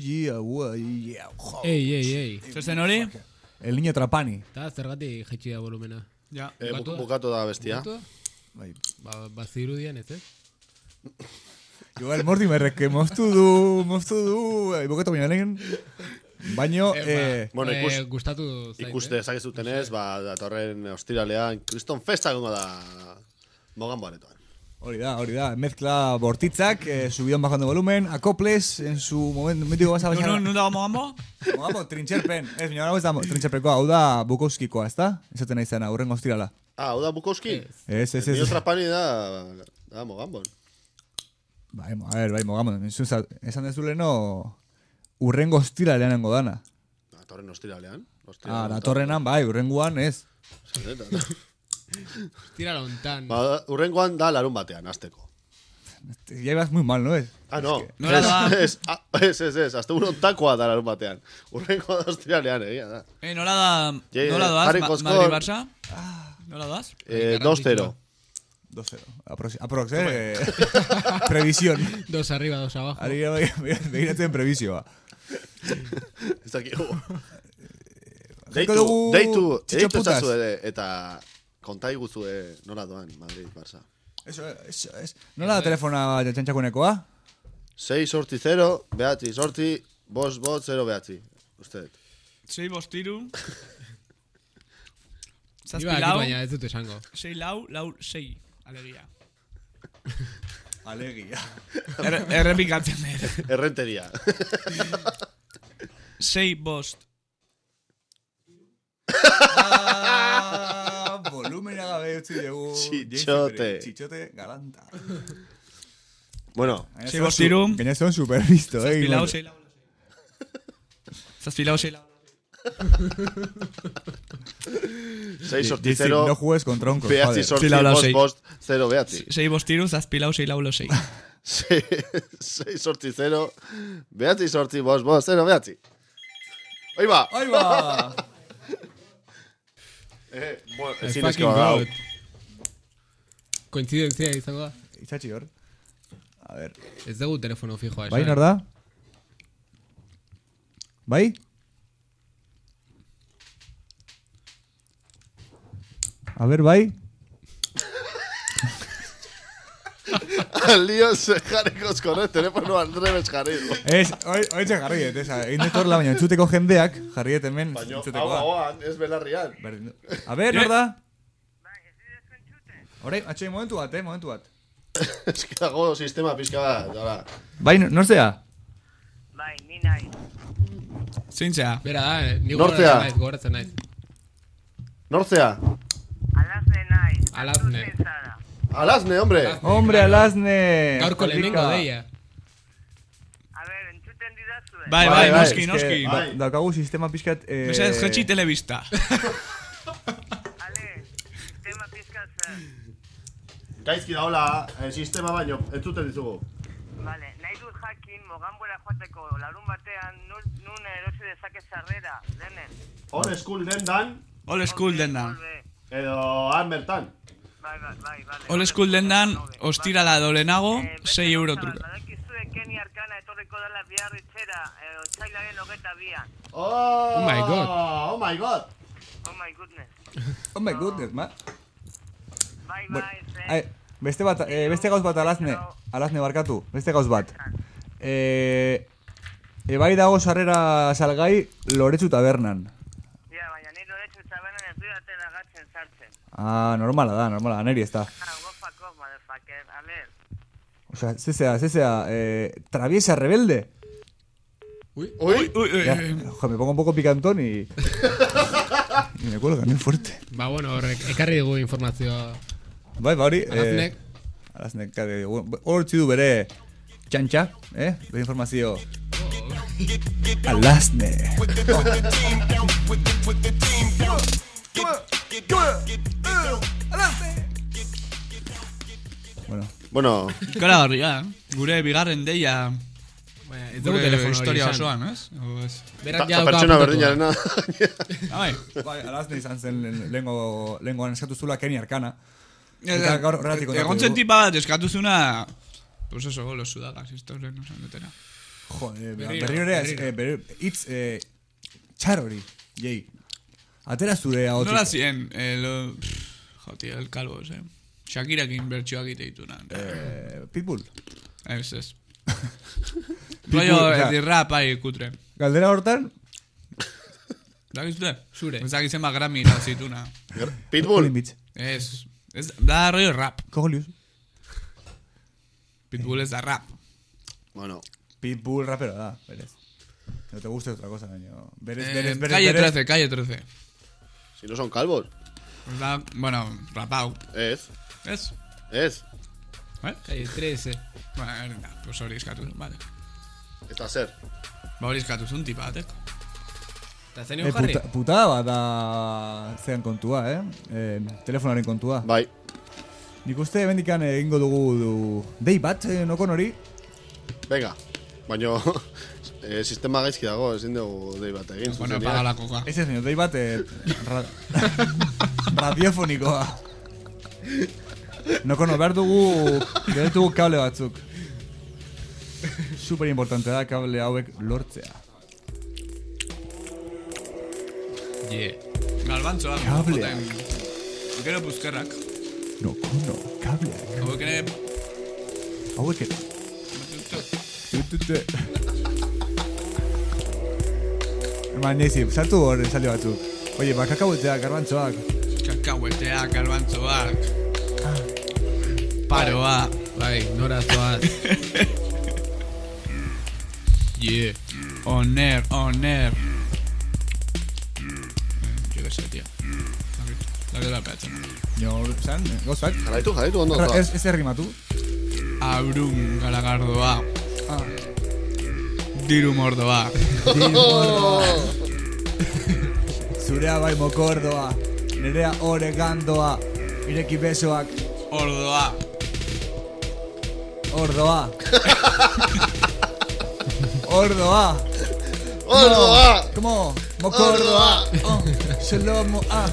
Ei, ei, ei. Zesten hori? El niño Trapani. Eta zergatik jaitsi da volumena. Ja. Eh, bukatu, bukatu da bestia. Bukatu? Bai. Ba, bazirudien ez, eh? Jo, el Mortimerrek, que moztu du, moztu du, eh, bukatu baina lehen. Baino, Eh, eh... Bueno, ikus, eh, gustatu zait, ikuste eh? dezakezutenez, ba, datorren ostiralean, Kriston Festa gongo da Mogan Baretoan. Hori da, hori da, mezcla bortitzak, eh, subidón bajando volumen, acoples, en su momento, mítico vas a baixar... Nun, nun dago Mogambo? Mogambo, trintxerpen, ez, baina hau ez da trintxerpenkoa, hau da Bukowskikoa, ez da? Esaten nahi zena, urrengo ostirala. Ah, hau da Bukowski? Ez, ez, ez. Nio Trapani da, da Mogambon. Bai, a ver, bai, Mogambon, esan dezuleno urrengo ostiralean nengo dana. Datorren ostiralean? Ah, datorrenan, bai, urrenguan ez. Tira lontan. Ba, urrengoan da larun batean, azteko. Ya ibas muy mal, ¿no es? Ah, no. Es que... no la es, ah, es, es, es. Hasta uno takoa da larun batean. Urrengoa da ostiralean, egia da. Eh, nola da... Yeah, nola doaz, Harry Ma Koskor. Madrid-Barça? Nola doaz? Eh, dos cero. dos cero. Aprox, aprox eh? Previsión. Dos arriba, dos abajo. Ari, begiratzen en previsioa. Ez dakigu. Deitu, deitu, deitu ezazu eta konta iguzue nola doan Madrid-Barça. Eso, eso, es. Nola da telefona txantxakunekoa? sei sorti zero, behatzi sorti, bost bot, zero behatzi. Usted. sei bost iru. Zazpi lau. Baina ez dut esango. sei lau, lau, sei. Alegia. Alegia. Er, errepikatzen dut. Errenteria. sei bost. Ah, volumena gabe utzi dugu. Txitxote. Txitxote galanta. Bueno. sei bost iru. Gaina son super visto, eh. Zazpi lau, sei lau. Zazpi lau, sei lau. sei sorti zero. No juegues con troncos. Behatzi sorti, bost bost, zero behatzi. sei bost iru, zazpi lau, sei lau, lo sei. sei sorti zero, behatzi sorti, bost bost, zero behatzi. Ahí va. Ahí va. Eh, bueno, ezin ezko hau. Koinzidentzia izango da. Itxatxi hor. A ver. Ez dugu telefono fijoa. Bai, nor da? Bai? A ver, bai? Al lío se jarrikoz con el teléfono al revés jarriko. Ez, oitxe jarriet, esa. Egin dut horla, baina entzuteko jendeak, jarriet hemen Baina, entzutekoa. hau hauan, ez belarrian. A ver, nor da? Horai, atxoi, momentu bat, eh, momentu bat. Ez que dago sistema pizka bat, dara. Bai, nor zea? Bai, ni nahi. Zintzea. Bera da, eh, ni Nortzea. goratzen naiz, goratzen naiz. Nortzea? Alazne nahi. Alazne. Alazne, hombre. Hombre, Alazne. Gaurko lehenengo deia. Bai, bai, noski, noski. Daukagu sistema pixkat... Mesedez, jetxi telebista. Gaizki da, hola, eh, sistema baino, entzuten dizugu. Vale, nahi dut jakin, moganbuera joateko larun batean, nun, nun erosi dezake sarrera, denen. Old school dendan. Old school dendan. Edo han bertan. Bai, bai, bai, bai. Old school dendan, ostirala dolenago, sei euro truke. Badakizue Kenny Arcana etorriko dela biarritzera, eh, otsailaren hogeta bian. Oh, Oh my god. Oh my god. Oh my goodness. Oh my goodness, ma. Bai, Bueno, bai, zen. ai, beste bat, eh, beste gauz bat alazne, alazne barkatu, beste gauz bat. Eh, ebai dago sarrera salgai Loretsu tabernan. Ja, baina ni Loretsu tabernan ez dudatela gatzen sartzen. Ah, normala da, normala, neri ez da. Ah, go fuck off, motherfucker, a ver. O sea, zezea, zezea, eh, traviesa rebelde. Uy, uy, uy, uy, ya, uy. jo, me pongo un poco picantón y... y me cuelga, muy fuerte. Ba, bueno, horrek, ekarri dugu informazioa. Bai, ba hori... Alaznek. Eh, alaznek, ekarri dugu. Hor txidu bere txantxa, eh? Bere informazio... Alazne. Bueno. Bueno. Ikaragarria, eh? Gure bigarren deia... Baina, ez dugu Gure telefono hori historia izan. osoan, ez? O ez? Berak Ta- ja ta dauka pertsona apuntatua. berdinarena. Bai. Bai, alazne izan zen lehengo lehengoan eskatu zula Kenny Arcana. Eh, Eta gaur horregatik kontatu Egon zen dugu. tipa bat eskatuzuna... Pues eso, los sudagas, esto no se metera. Jo, eh, Berriro, berriro ere, berriro. eh, berriro, hitz, eh, txar hori, jei. Atera zure hau. Nola zien, el... Jo, tío, el calvo, eh? Shakirakin bertxoak ite dituna. Eh, Pitbull. Ez, ez. Pitbull, Rollo, osea, el rap, ahí, kutre. Galdera hortan, Dakizute? Zure. Ez dakitzen ba Grammy irazituna. Pitbull. Ez, ez, da rollo rap. Cogolius. Pitbull ez da rap. Bueno. Pitbull rapero da, berez. No te guste otra cosa, baina. Berez, Eh, berez, berez, calle berez. trece, calle trece. Si no son calvos. Pues da, bueno, rapau. Ez. Ez? Ez. ¿Eh? Calle trece. Bueno, da, pues hori eskatuz, vale. Ez da zer. Ba hori eskatuz un tipa batek. Eta Eh, zenion jarri? puta, putada bat da zean kontua, eh? eh telefonaren kontua. Bai. Nik uste bendikan egingo dugu du, dei bat, eh, nokon hori. Venga. Baina eh, sistema gaizki dago, ezin dugu dei bat egin. Bueno, zuzenean. paga la coca. Ez ez, dei bat, eh, ra radiofonikoa. Nokono, behar dugu, behar dugu kable batzuk. Super importante da kable hauek lortzea. Yeah. Galbantzoak. Kableak. joten. Gero puzkerrak. Nokono, kableak. Hauek ere... Hauek ere. Tutute. Eman nezi, sartu hor esaldi batzuk. Oye, ba, kakabueteak, garbantzoak. Kakahueteak, galbantzoak. Paroa. Bai, nora zoaz. Yeah. Oner, oner. Yo qué sé, tío. La que la peatzen. Jo, zan, gozak. Jarraitu, jarraitu, ondo. Ra- zoaz. Ez, ez errimatu. Abrun galagardoa. Diru mordoa. Zurea bai mokordoa. Nerea oregandoa. Ireki besoak. Ordoa. Ordoa. Ordoa. Ordoa. Como, mokordoa. Oh, Shalomo, ah.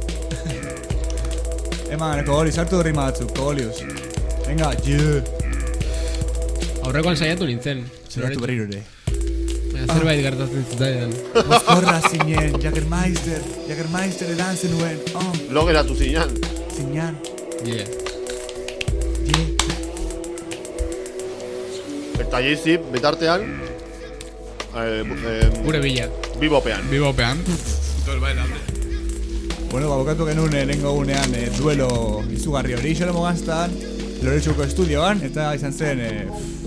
Eman, kogoli, sartu rima batzuk, kogolius. Venga, yeah. Aurrekoan saiatu nintzen. Saiatu berriro ere. Baina zerbait gertatzen zitaidan. Mozkorra zinen, Jagermeister, Jagermeister edan zenuen, oh. Lo geratu zinan. Zinan. Yeah. Yeah. Eta jizip, bitartean. Eh, eh, Gure bila. Bibopean. Bibopean. Todo el baile. Bueno, ba, bokatu genuen eh, lehengo gunean eh, duelo izugarri hori Xolomo Gaztan, Loretsuko estudioan, eta izan zen... Eh,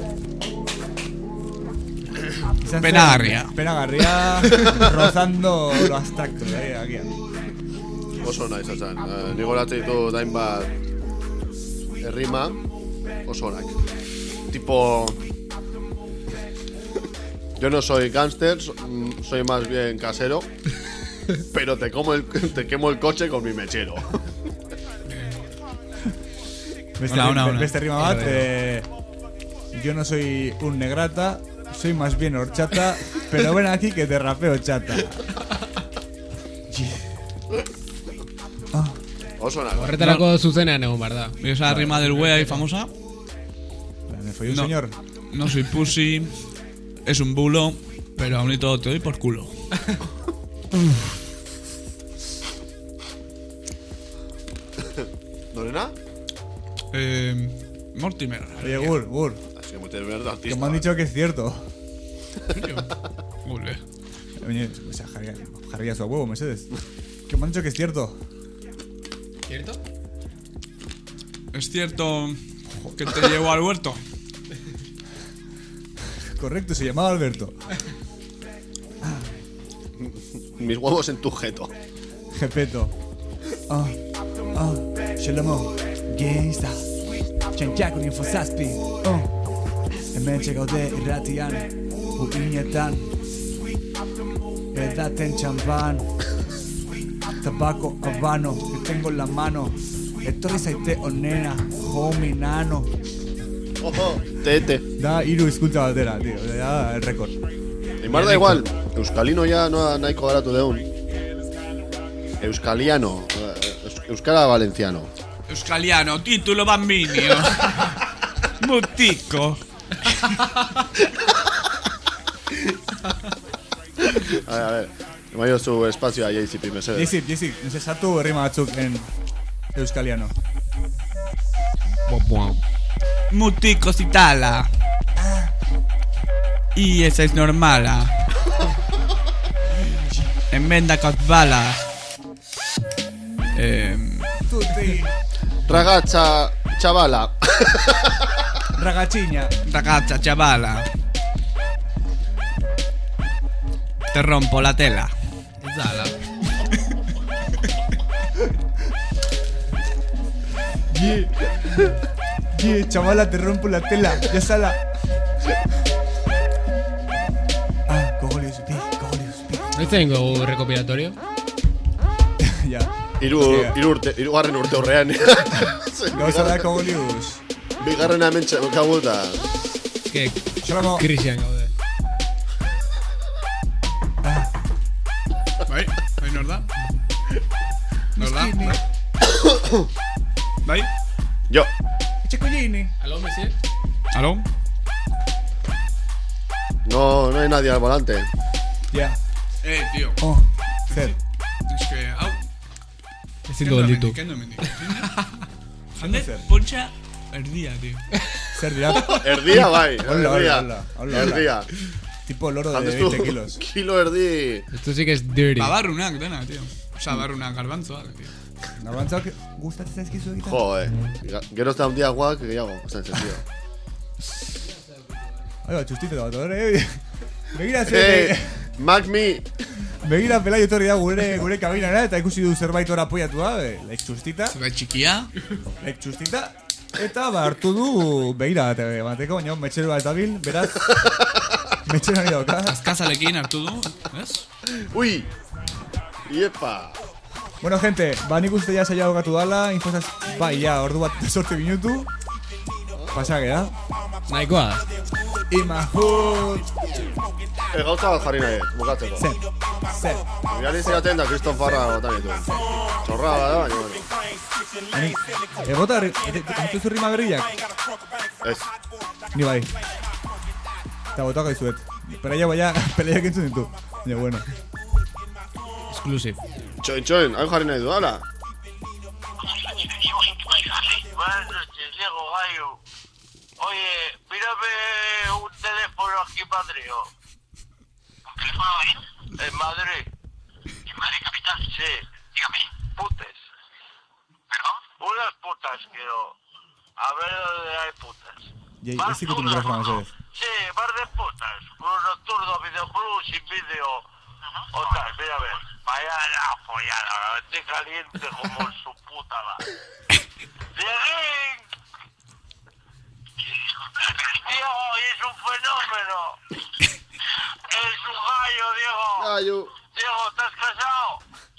izan zen- Penagarria. Penagarria, rozando lo abstracto, eh, agian. Oso nahi izan. Eh, Nigo latzen ditu dain bat errima oso onak. Tipo... Yo no soy gángster, so- mm, soy más bien casero, pero te, como el, te quemo el coche con mi mechero. Beste, Ona, ona, be- ona. beste rima bat, eh, yo no soy un negrata, soy más bien horchata, pero ven aquí que te rapeo chata. Oso nada. Horretarako zuzenean egon, barda. ¿Y esa rima del güey ahí famosa? Me fue un no, señor. No soy pussy, es un bulo, pero aún y todo te doy por culo. ¿Lorena? Eh, Mortimer. Oye, Gur, Gur. Es que de verdad, artista. Que me han dicho que es cierto. Ole. Oye, o sea, jarría su huevo, Mercedes. Que me han dicho que es cierto. ¿Cierto? ¿Es cierto que te llevo al huerto? Correcto, se llamaba Alberto. Mis huevos en tu jeto. Jepeto. Ah, ah, Shalomo, gangsta. Txantxako ninfo zazpi. Oh, hemen txegaude irratian, uinetan. Edaten txampan. Tabaco habano, que tengo en la mano. Etorri zaite onena, homie nano. Ojo, tete. Da, hiru hizkuntza batera, tío. Da, el récord. Neymar da igual. Euskalino ya no nahiko garatu deun. Euskaliano. Euskara valenciano. Euskaliano, título bambinio. Mutico. A ver, a ver. Me ha ido su espacio a J C P, Mercedes. J C P, J C P, necesito rima batzuk en euskaliano. Mutico citala. Y esa es normala. Enmenda cosbala. Eh, Tutti. Ragazza chavala. Ragachiña. Ragazza chavala. Te rompo la tela. Zala. Yeah. Yeah, chavala, te rompo la tela. Ya sala. Ah, cogolius, pi, cogolius, pi. ¿No tengo un recopilatorio? Ya. Iru, iru urte, irugarren urte horrean. Gauza da cogolius. Bigarren hemen txabuta. Que Xalamo. Christian gaude. Bai, bai nor da? Nor da? Bai? Yo. Checollini. ¿Aló, Messi? ¿Aló? No, no hay nadie al volante. Ya. Eh, tío. Oh, zer. Es que, hau. Ezin du gelditu. Kendu hemendik. Jende, pontxa erdia, tío. Zer dira. Erdia, bai. Hola, Erdia. hola, hola. Erdia. Tipo loro de Jandestu veinte kilos. Kilo erdi. Esto sí que es dirty. Babarrunak dena, tío. Osa, barrunak garbantzoak, tío. Garbantzak gustatzen zaizkizu egiten? Jo, eh. Gero ez da handiagoak gehiago. Osta, en sentido. Aiba, txustite da bat, ere. Begira Eh, zer. Mac me. Begira Pelaio etorri da gure gure kabinara eta ikusi du zerbait hor apoiatu da, laik txustita. Zerbait txikia. Laik txustita. Eta ba hartu du begira bat emateko, baina metxero bat dabil, beraz. Metxero nahi dauka. Azkazalekin hartu du, ez? Ui. Iepa. Bueno, gente, ba nik uste ja saia hogatu dala, infosaz, bai, ja, ordu bat sorte minutu. Pasagea. Nahikoa. Imahut. E, gauza bat jarri nahi, bukatzeko. Zer, zer. Biali ziraten da Kriston Farra botan ditu. Txorra bada, baina, bueno. Ani, egota, entuzu rima berriak? Ez. Ni bai. Eta botako izuet. Pelaia baina, pelaiak entzun ditu. Baina, bueno. Exclusive. Txoin, txoin, hau jarri nahi du, hala. Buenas noches, Diego Gallo. Oye, mírame un teléfono aquí en Madrid. ¿Un teléfono ahí? En Madrid. ¿En Madrid capital? Sí. Dígame. Putes. ¿Perdón? Unas putas quiero. A ver dónde hay putas. Y ahí sí que tu micrófono, Mercedes. Sí, bar de putas. Club nocturno, videoclub, sin vídeo. O tal, mira a ver. Vaya la follada, estoy caliente como su puta va. ¡Dieguín! Diego, es un fenómeno. Es un gallo, Diego. Gallo. Diego, ¿estás casado?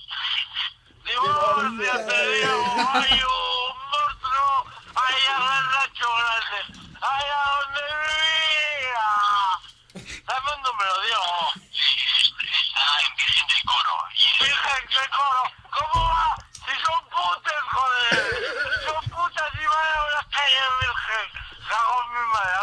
Divórciate, Diego, gallo, un monstruo. Ahí a Nacho grande. Ahí a donde vive.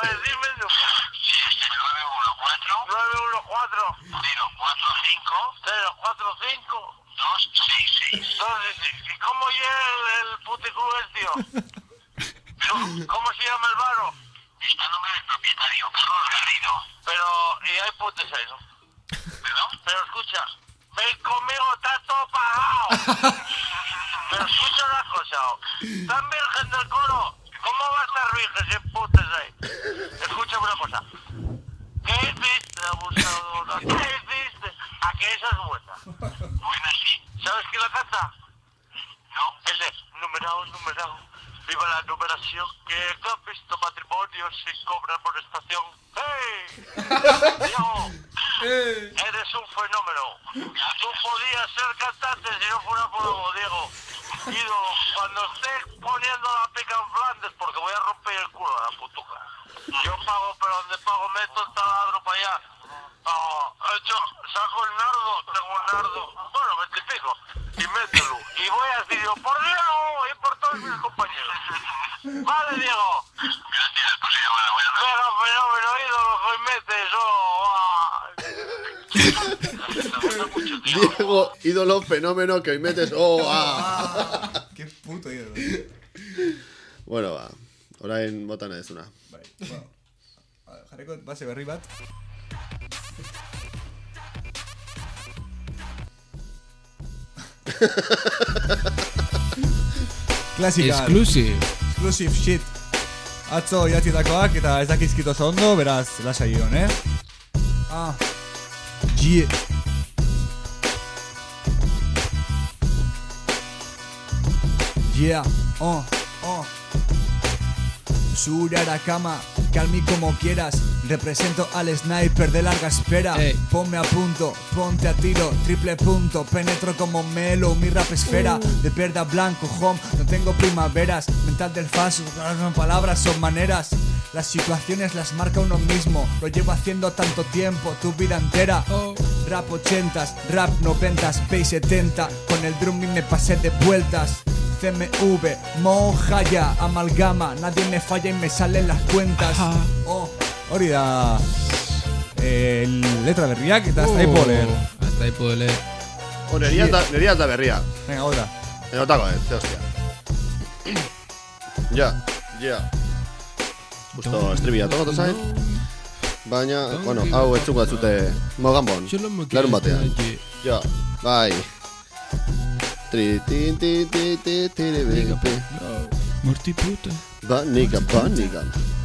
ver, dime el número. Sí, este nueve uno cuatro. nueve uno cuatro. cero cuatro cinco. cero cuatro cinco. dos seis seis. dos seis seis. ¿Y cómo llega el, el puticlub el tío? ¿Cómo se llama el baro? Está nombre del propietario, Carlos Garrido. Pero, y hay putes ahí, ¿no? ¿Perdón? Pero escucha, ven conmigo, está todo pagado. Pero escucha una cosa, ¿están virgen del coro? ¿Cómo va a estar virgen sin putes ahí? Escucha una cosa. ¿Qué hiciste, abusadora? ¿Qué hiciste? ¿A que esa es buena? Buena, sí. ¿Sabes quién la canta? No. El de numerado, numerado. Viva la numeración, que no ha visto matrimonio sin cobrar por estación. ¡Hey! Diego, eres un fenómeno. Tú podías ser cantante si no fuera por algo, Diego. Ídolo, cuando estés poniendo la pica en Flandes, porque voy a romper el culo a la putuca. Yo pago, pero donde pago meto el taladro para allá. Oh, yo saco el nardo, tengo un nardo, bueno, veintipico, y mételo. Y voy a decir yo, por Diego y por todos mis compañeros. Vale, Diego. Gracias, pues ya, bueno, bueno. Pero fenómeno, ídolo, que hoy metes, oh, ah. Diego, ídolo, fenómeno, que hoy metes, oh, ah. Qué puto ídolo. Bueno, ba, orain botan ez una. Bai, bueno. Jarriko base berri bat. Klasika. Exclusive. Exclusive shit. Atzo idatzitakoak eta ez dakizkit oso ondo, beraz, lasai ion, eh? Ah. Yeah. Yeah. Oh, oh. Sura a la cama, calmi como quieras. Represento al sniper de larga espera. Ey. Ponme a punto, ponte a tiro, triple punto. Penetro como Melo, mi rap esfera. uh. De verde a blanco, home, no tengo primaveras. Mental del faso, son palabras, son maneras. Las situaciones las marca uno mismo. Lo llevo haciendo tanto tiempo, tu vida entera. oh. Rap ochentas, rap noventas, bass setenta. Con el drumming me pasé de vueltas. C M V, Mojaya, amalgama. Nadie me falla y me salen las cuentas. Ajá. Oh, hori da eh, letra berriak eta hasta ahí puedo leer. Hasta ahí puedo leer. O nería da, nería da berria. Venga, otra. En otako, eh, ze hostia. Ja, ja. Justo estribia tokatu zain. Baina, bueno, hau etxuko atzute Mogambon, larun batean. Ja, bai. Tri, tin, tin, tin, tin, tin, tin, tin. Morty puta. Banica, banica.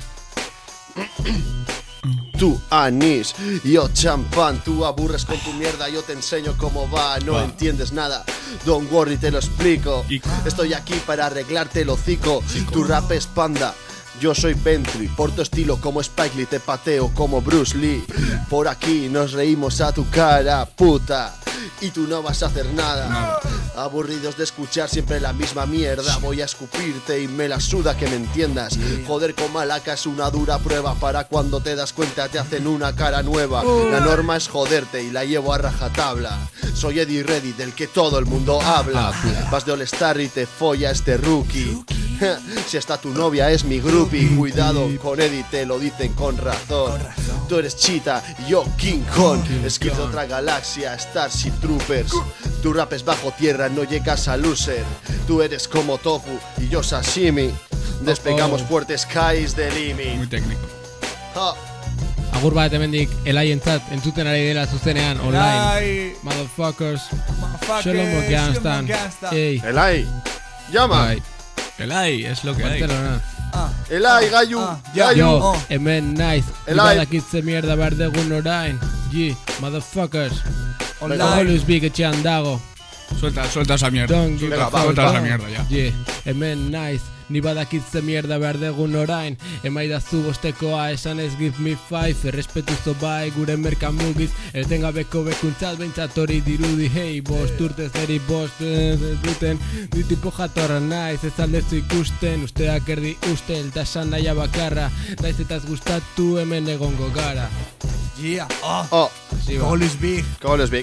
Tú anís, yo champán. Tú aburres con tu mierda, yo te enseño cómo va. No va. Entiendes nada, don't worry, te lo explico. Estoy aquí para arreglarte el hocico. Tu rap es panda, yo soy Bentley. Por tu estilo como Spike Lee, te pateo como Bruce Lee. Por aquí nos reímos a tu cara, puta. Y tú no vas a hacer nada. nada. Aburridos de escuchar siempre la misma mierda. Voy a escupirte y me la suda que me entiendas. yeah. Joder con Malaca es una dura prueba. Para cuando te das cuenta te hacen una cara nueva. uh. La norma es joderte y la llevo a rajatabla. Soy Eddie Reddy del que todo el mundo habla. ah, Vas de All Star y te folla este rookie, si hasta tu novia es mi groupie. Cuidado con Eddie, te lo dicen con razón. con razón. Tú eres Cheetah, yo King Kong. Skills de otra galaxia, Starship Troopers. Tu rap es bajo tierra, no llegas a loser. Tú eres como tofu y yo sashimi. Despegamos oh, oh. fuertes skies de limit. Muy técnico. ah. Agur bat hemendik Elayentzat entzuten ari dela zuzenean online. Motherfuckers. Shalom Gangsta. Ey. Elai. Llama. Elai, es lo que hay. Ah. Elai, Gayu. Ah. Gayu. Yo, hemen naiz. Ibadakitze mierda behar degun orain. Ye, motherfuckers. Always big etxean dago. Suelta, suelta esa mierda. Suelta, suelta esa mierda ya. Ye, hemen naiz. Ni badakitze mierda behar degun orain. Emaidazu bostekoa esan ez give me five. Errespetuzo bai gure merka mugiz. Etengabeko bekuntzat behintzat hori dirudi. Hey, bost urtez eri bost duten. Ni tipo jatorra naiz ez aldezu ikusten. Usteak erdi ustel eta esan naia bakarra. Naiz eta ez gustatu hemen egongo gara. Yeah, oh, oh. Goal is big. Goal is big.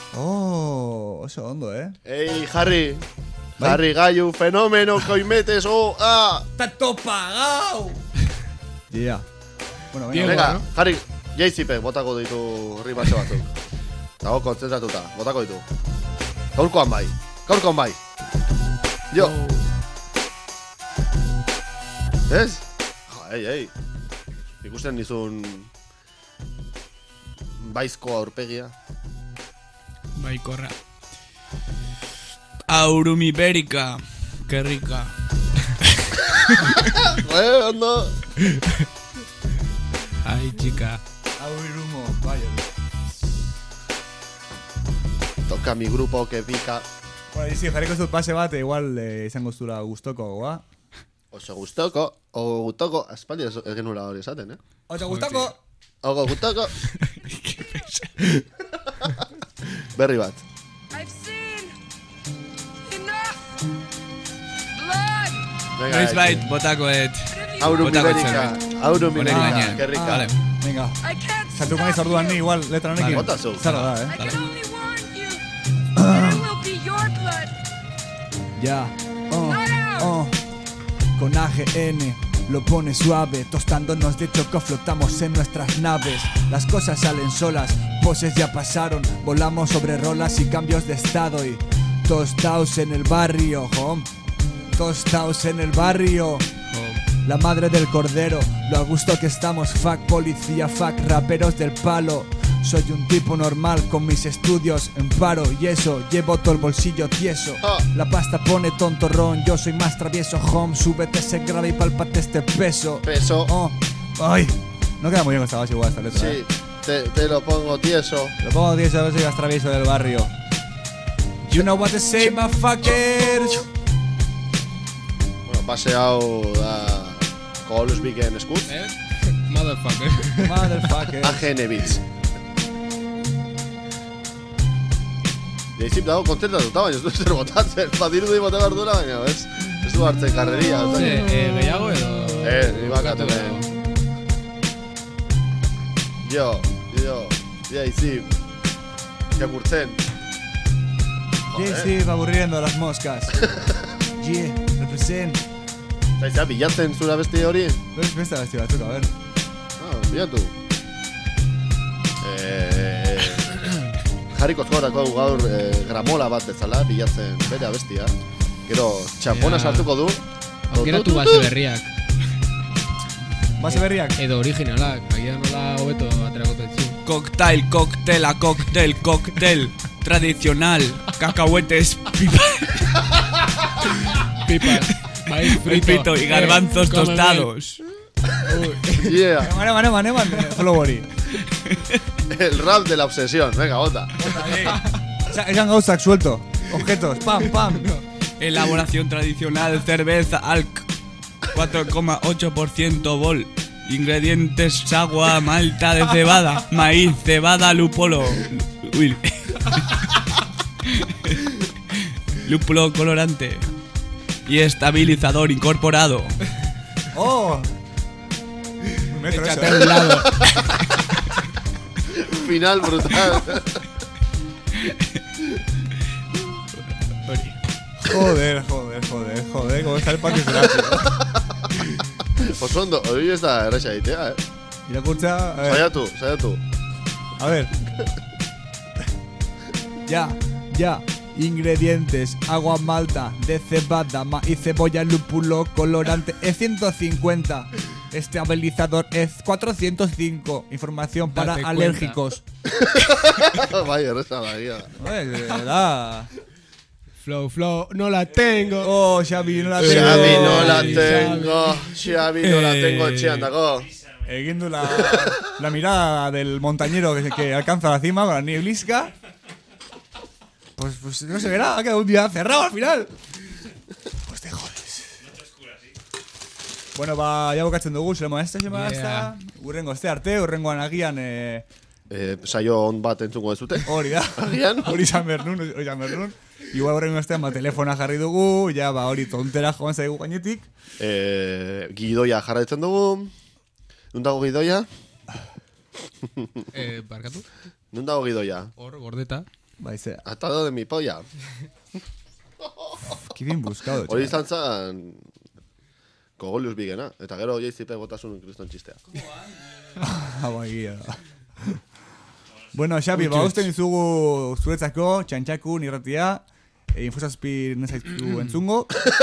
Oh, oso ondo, eh. Hey, Harry. Bai? Harry Gayu, fenómeno que hoy metes, oh, ah. ¡Está todo pagado! Yeah. Bueno, venga, venga, jarri, jaizipek botako ditu rimatxo batzuk. Dago kontzentratuta, botako ditu. Gaurkoan bai, gaurkoan bai. Jo. Ez? Jo, ei, ei. Ikusten nizun baizko aurpegia. Baikorra. Aurum Ibérica. Qué rica. Eh, ondo. Ay, chica. Aurumo, vaya. Toca mi grupo que pica. Bueno, y si jarriko zut pase bat, igual eh, izango zura gustoko, goa. Oso gustoko, o gustoko, aspaldi ez genula hori esaten, eh? Oso gustoko. Oso gustoko. Berri bat. I've seen enough blood. Noiz bait, botako et. Aurum Ibérica, Aurum Ibérica, qué rica. Vale, venga. Sartuko naiz orduan ni igual letra honekin. Vale, bota zu. Zara da, eh? I can only warn you that it will be your blood. Ya, oh, oh, con A G N lo pone suave, tostándonos de choco flotamos en nuestras naves. Las cosas salen solas, poses ya pasaron, volamos sobre rolas y cambios de estado y tostaos en el barrio, home. Tostaos en el barrio. La madre del cordero, lo a gusto que estamos, fuck policía, fuck raperos del palo. Soy un tipo normal con mis estudios en paro y eso, llevo todo el bolsillo tieso. La pasta pone tontorrón, yo soy más travieso, home. Súbete ese grave y palpate este peso. Peso. Oh, ay, no queda muy bien con esta base igual esta letra. Sí, eh. te, te lo pongo tieso. Lo pongo tieso, a ver si soy más travieso del barrio. You know what to say, motherfuckers. Bueno, base hau da Kolos Biken Eskuz. Eh? Motherfucker. Motherfucker. A G N Beats. Jaizip dago kontzertatuta, baina ez du zer botatzen. Badiru di bota behar duela, baina ez, ez du hartzen karreria. Ze, eh, gehiago edo... Eh, ni bakatu lehen. Jo, jo, Jaizip. Jakurtzen. Jaizip aburriendo las moscas. Yeah, represent. Zaizea, bilatzen zura besti hori? Bez beste besti batzuk, a ver. Ah, bilatu. Eh... Jarriko zkorako gaur eh, gramola bat bezala, bilatzen bere abestia. Gero, txampona sartuko du. Aukeratu base berriak. Base berriak? Edo originalak, agian nola hobeto aterako tetzu. Cocktail, cóctel, a cóctel, cóctel. Tradicional, cacahuetes, pipas. Pipas. Maíz frito. frito y garbanzos eh, tostados. Yeah. Eman, eman, eman, eman, flow hori. El rap de la obsesión, venga, bota. Esan gauzak suelto. Objetos, pam, pam. Elaboración tradicional, cerveza, alc. cuatro coma ocho por ciento bol. Ingredientes, agua, malta de cebada, maíz, cebada, lúpulo. Uy. Lúpulo colorante. Y estabilizador incorporado. Oh. Échate a un lado. Final brutal. Joder, joder, joder, joder, cómo está el patio Serapio. Oso ondo, hori ez da erresa egitea, eh? Irakurtza, a ver. Saiatu, saiatu. A ver. Ya, ya. Ingredientes, agua malta, de cebada, maíz, cebolla, lúpulo, colorante, E ciento cincuenta. Estabilizador E cuatrocientos cinco. Información para Date alérgicos. Vaya, resa la guía. Oye, de verdad. Flow, flow, no la tengo. Oh, Xavi, no la tengo. Xavi, no la tengo. Xavi, no la tengo etxean dago. Eguindu la, la mirada del montañero que, que alcanza la cima con la nieblisca. Pues, pues no se verá, ha quedado un día cerrado al final. Pues te jodes. Bueno, ba, ya bukatzen dugu, zerema ez da, zerema ez da. Urrengo este arte, urrengoan agian... Eh, eh, saio on bat entzuko ez dute. Hori da. Agian. Hori izan bernun, hori izan bernun. Igual urrengo estean, ba, telefona jarri dugu, ja, ba, hori tontera joan zaigu gainetik. Eh, gidoia jarraitzen dugu. Nun dago gidoia? Eh, barkatu? Nun dago gidoia? Hor, gordeta. Baizea. Atado de mi polla. Qué bien buscado, Hori izan zan... Kogolius bigena. Eta gero jaizipe botasun kriston txistea. Hau egia da. Bueno, Xabi, ba, usten izugu zuretzako, txantxakun irratia, e, infosazpi nezaitu entzungo.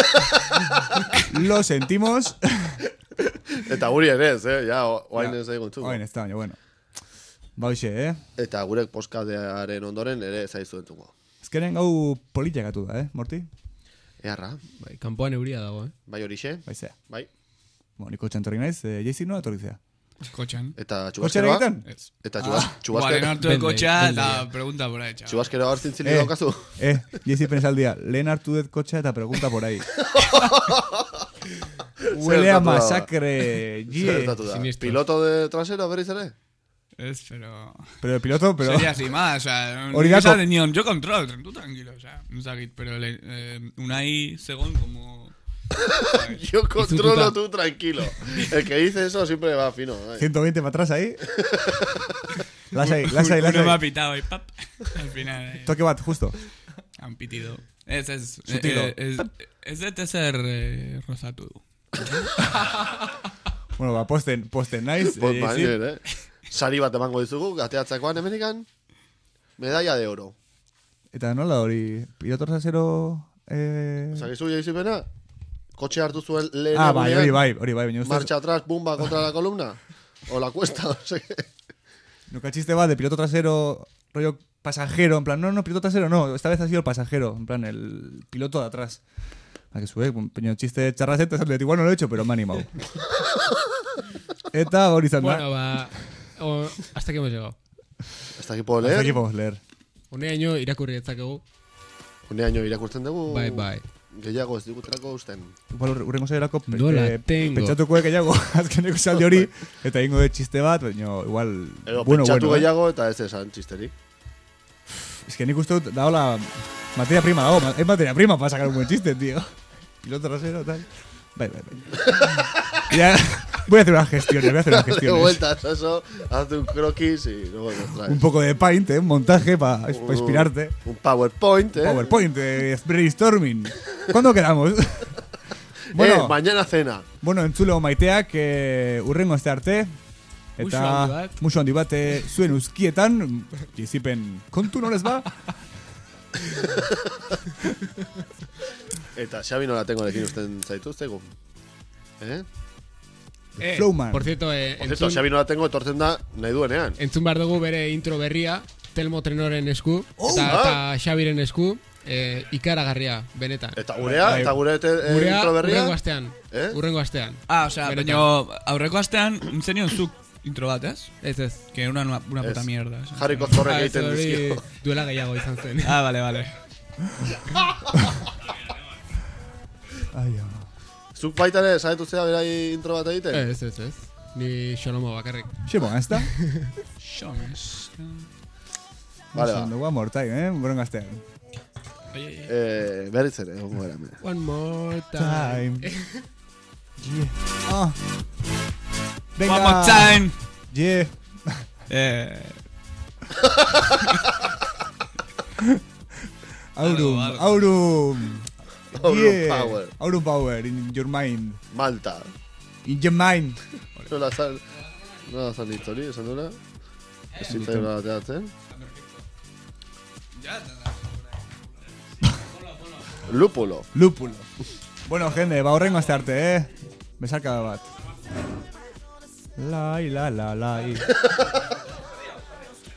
Lo sentimos. Eta guri ere ez, eh? Ja, oain ez egun entzungo. Oain ez da, baina, bueno. Ba, hoxe, eh? Eta gurek poskadearen ondoren ere zaizu entzungo. Ezkeren gau politiakatu da, eh, Morti? Earra. Bai, kanpoan euria dago, eh? Bai horixe. Bai zea. Bai. Bueno, niko txantorri naiz, eh, jaizik noa etorri zea. Kotxan. Eta txubaskeroa? Eta txubaskeroa? Baren hartu de kotxa eta pregunta por ahí, chaval. Txubaskeroa hartzen zili daukazu? Eh, jaizik pensaldia, lehen hartu dut kotxa eta pregunta por ahí. Huele a masacre. ¿Piloto de trasero berriz ere? Es, pero... Pero el piloto, pero... Sería así más, o sea... Origako... No tenido, yo control, tú tranquilo, o sea... No sé, pero le, eh, Unai según como... Yo controlo, tú tranquilo. El que dice eso siempre va fino. Ay. ciento veinte para atrás ahí. Lasai, lasai, lasai. Uno me ha pitado y pap. Al final... Eh. Toque bat, justo. Han pitido. Es, es... Sutilo. Eh, es, es de teser eh, rosatu. Bueno, ba, posten, posten naiz. Post manager, eh? Sari bat emango dizugu, gateatzakoan emenikan. Medalla de oro. Eta nola hori, piloto trasero... Eh... Zagizu jaizipena? Kotxe hartu zuen lehen Ah, bai, hori bai, hori bai. Ustez... Marcha atrás, bumba contra la columna. O la cuesta, no sé qué. Nuka chiste va de piloto trasero, rollo pasajero, en plan, no, no, piloto trasero no, esta vez ha sido el pasajero, en plan, el piloto de atrás. A que sube, un pequeño chiste charrasete, igual no lo he hecho, pero me ha animado. Eta hori zan da. Bueno, va... O, hasta aquí hemos llegado. Hasta aquí puedo leer. Hasta aquí podemos leer. Uneaino irakurri etzakegu. Uneaino irakurtzen dugu. Bai, bai. Gehiago ez diguterako usten. Igual urrengo zailako Nola tengo. Pentsatuko gehiago azkeneko saldi hori eta ingo de chiste bat, baina igual... Edo bueno, pentsatu bueno, gehiago eta ez esan txisteri. Es que nik uste dut da hola materia prima dago, es materia prima para sacar un buen chiste, tío. Piloto trasero, tal. Bai, bai, bai. Ya, voy a hacer unas gestiones, voy a hacer unas gestiones. De vueltas, eso, hazte un croquis y luego nos traes. Un poco de paint, ¿eh? Un montaje para pa inspirarte. Un PowerPoint, ¿eh? Un PowerPoint, eh, brainstorming. ¿Cuándo quedamos? Bueno, eh, mañana cena. Bueno, entzulo maiteak, eh, urrengo este arte. Eta musu handi bat, eh, zuen uzkietan, jizipen kontu no les ba. Eta Xabi nola tengo lekin usten zaituztegu. Eh? Eh, Flowman. Por cierto, eh, por cierto, Xabi nola tengo etortzen da nahi duenean. Entzun behar dugu bere intro berria, Telmo Trenoren esku, oh, eta, ah. eta Xabiren esku, eh, ikaragarria, benetan. Eta gurea, eta gure te, eh, gurea, intro berria? Urrengo astean, eh? urrengo astean. Ah, o sea, baina aurreko astean, zenion zuk intro bat, ez? Ez, ez. Que una, una puta es. mierda. Jarriko zorrek egiten dizkio. Duela gehiago izan zen. Ah, vale, vale. Ai, ama. Zuk baita ere, saetu zea berai intro bat egiten? Ez, ez, ez. Ni Xolomo bakarrik. Ximo, ezta? Xomes. Vale, ba. One more time, eh? Buenos gastean. Eh, berriz ere, ongo gara. One more time. Yeah. Ah. Venga. One more time. Yeah. Eh. Aurum, algo, algo. Aurum. Aurum Yeah. power. Aurum power in your mind. Malta. In your mind. Nola zan... Nola zan hitzori, esan duela? Ez zitzaioa teatzen. Lúpulo. Lúpulo. Bueno, gente, ba horrengo azte arte, eh? Besarka bat. Lai, la, la, lai.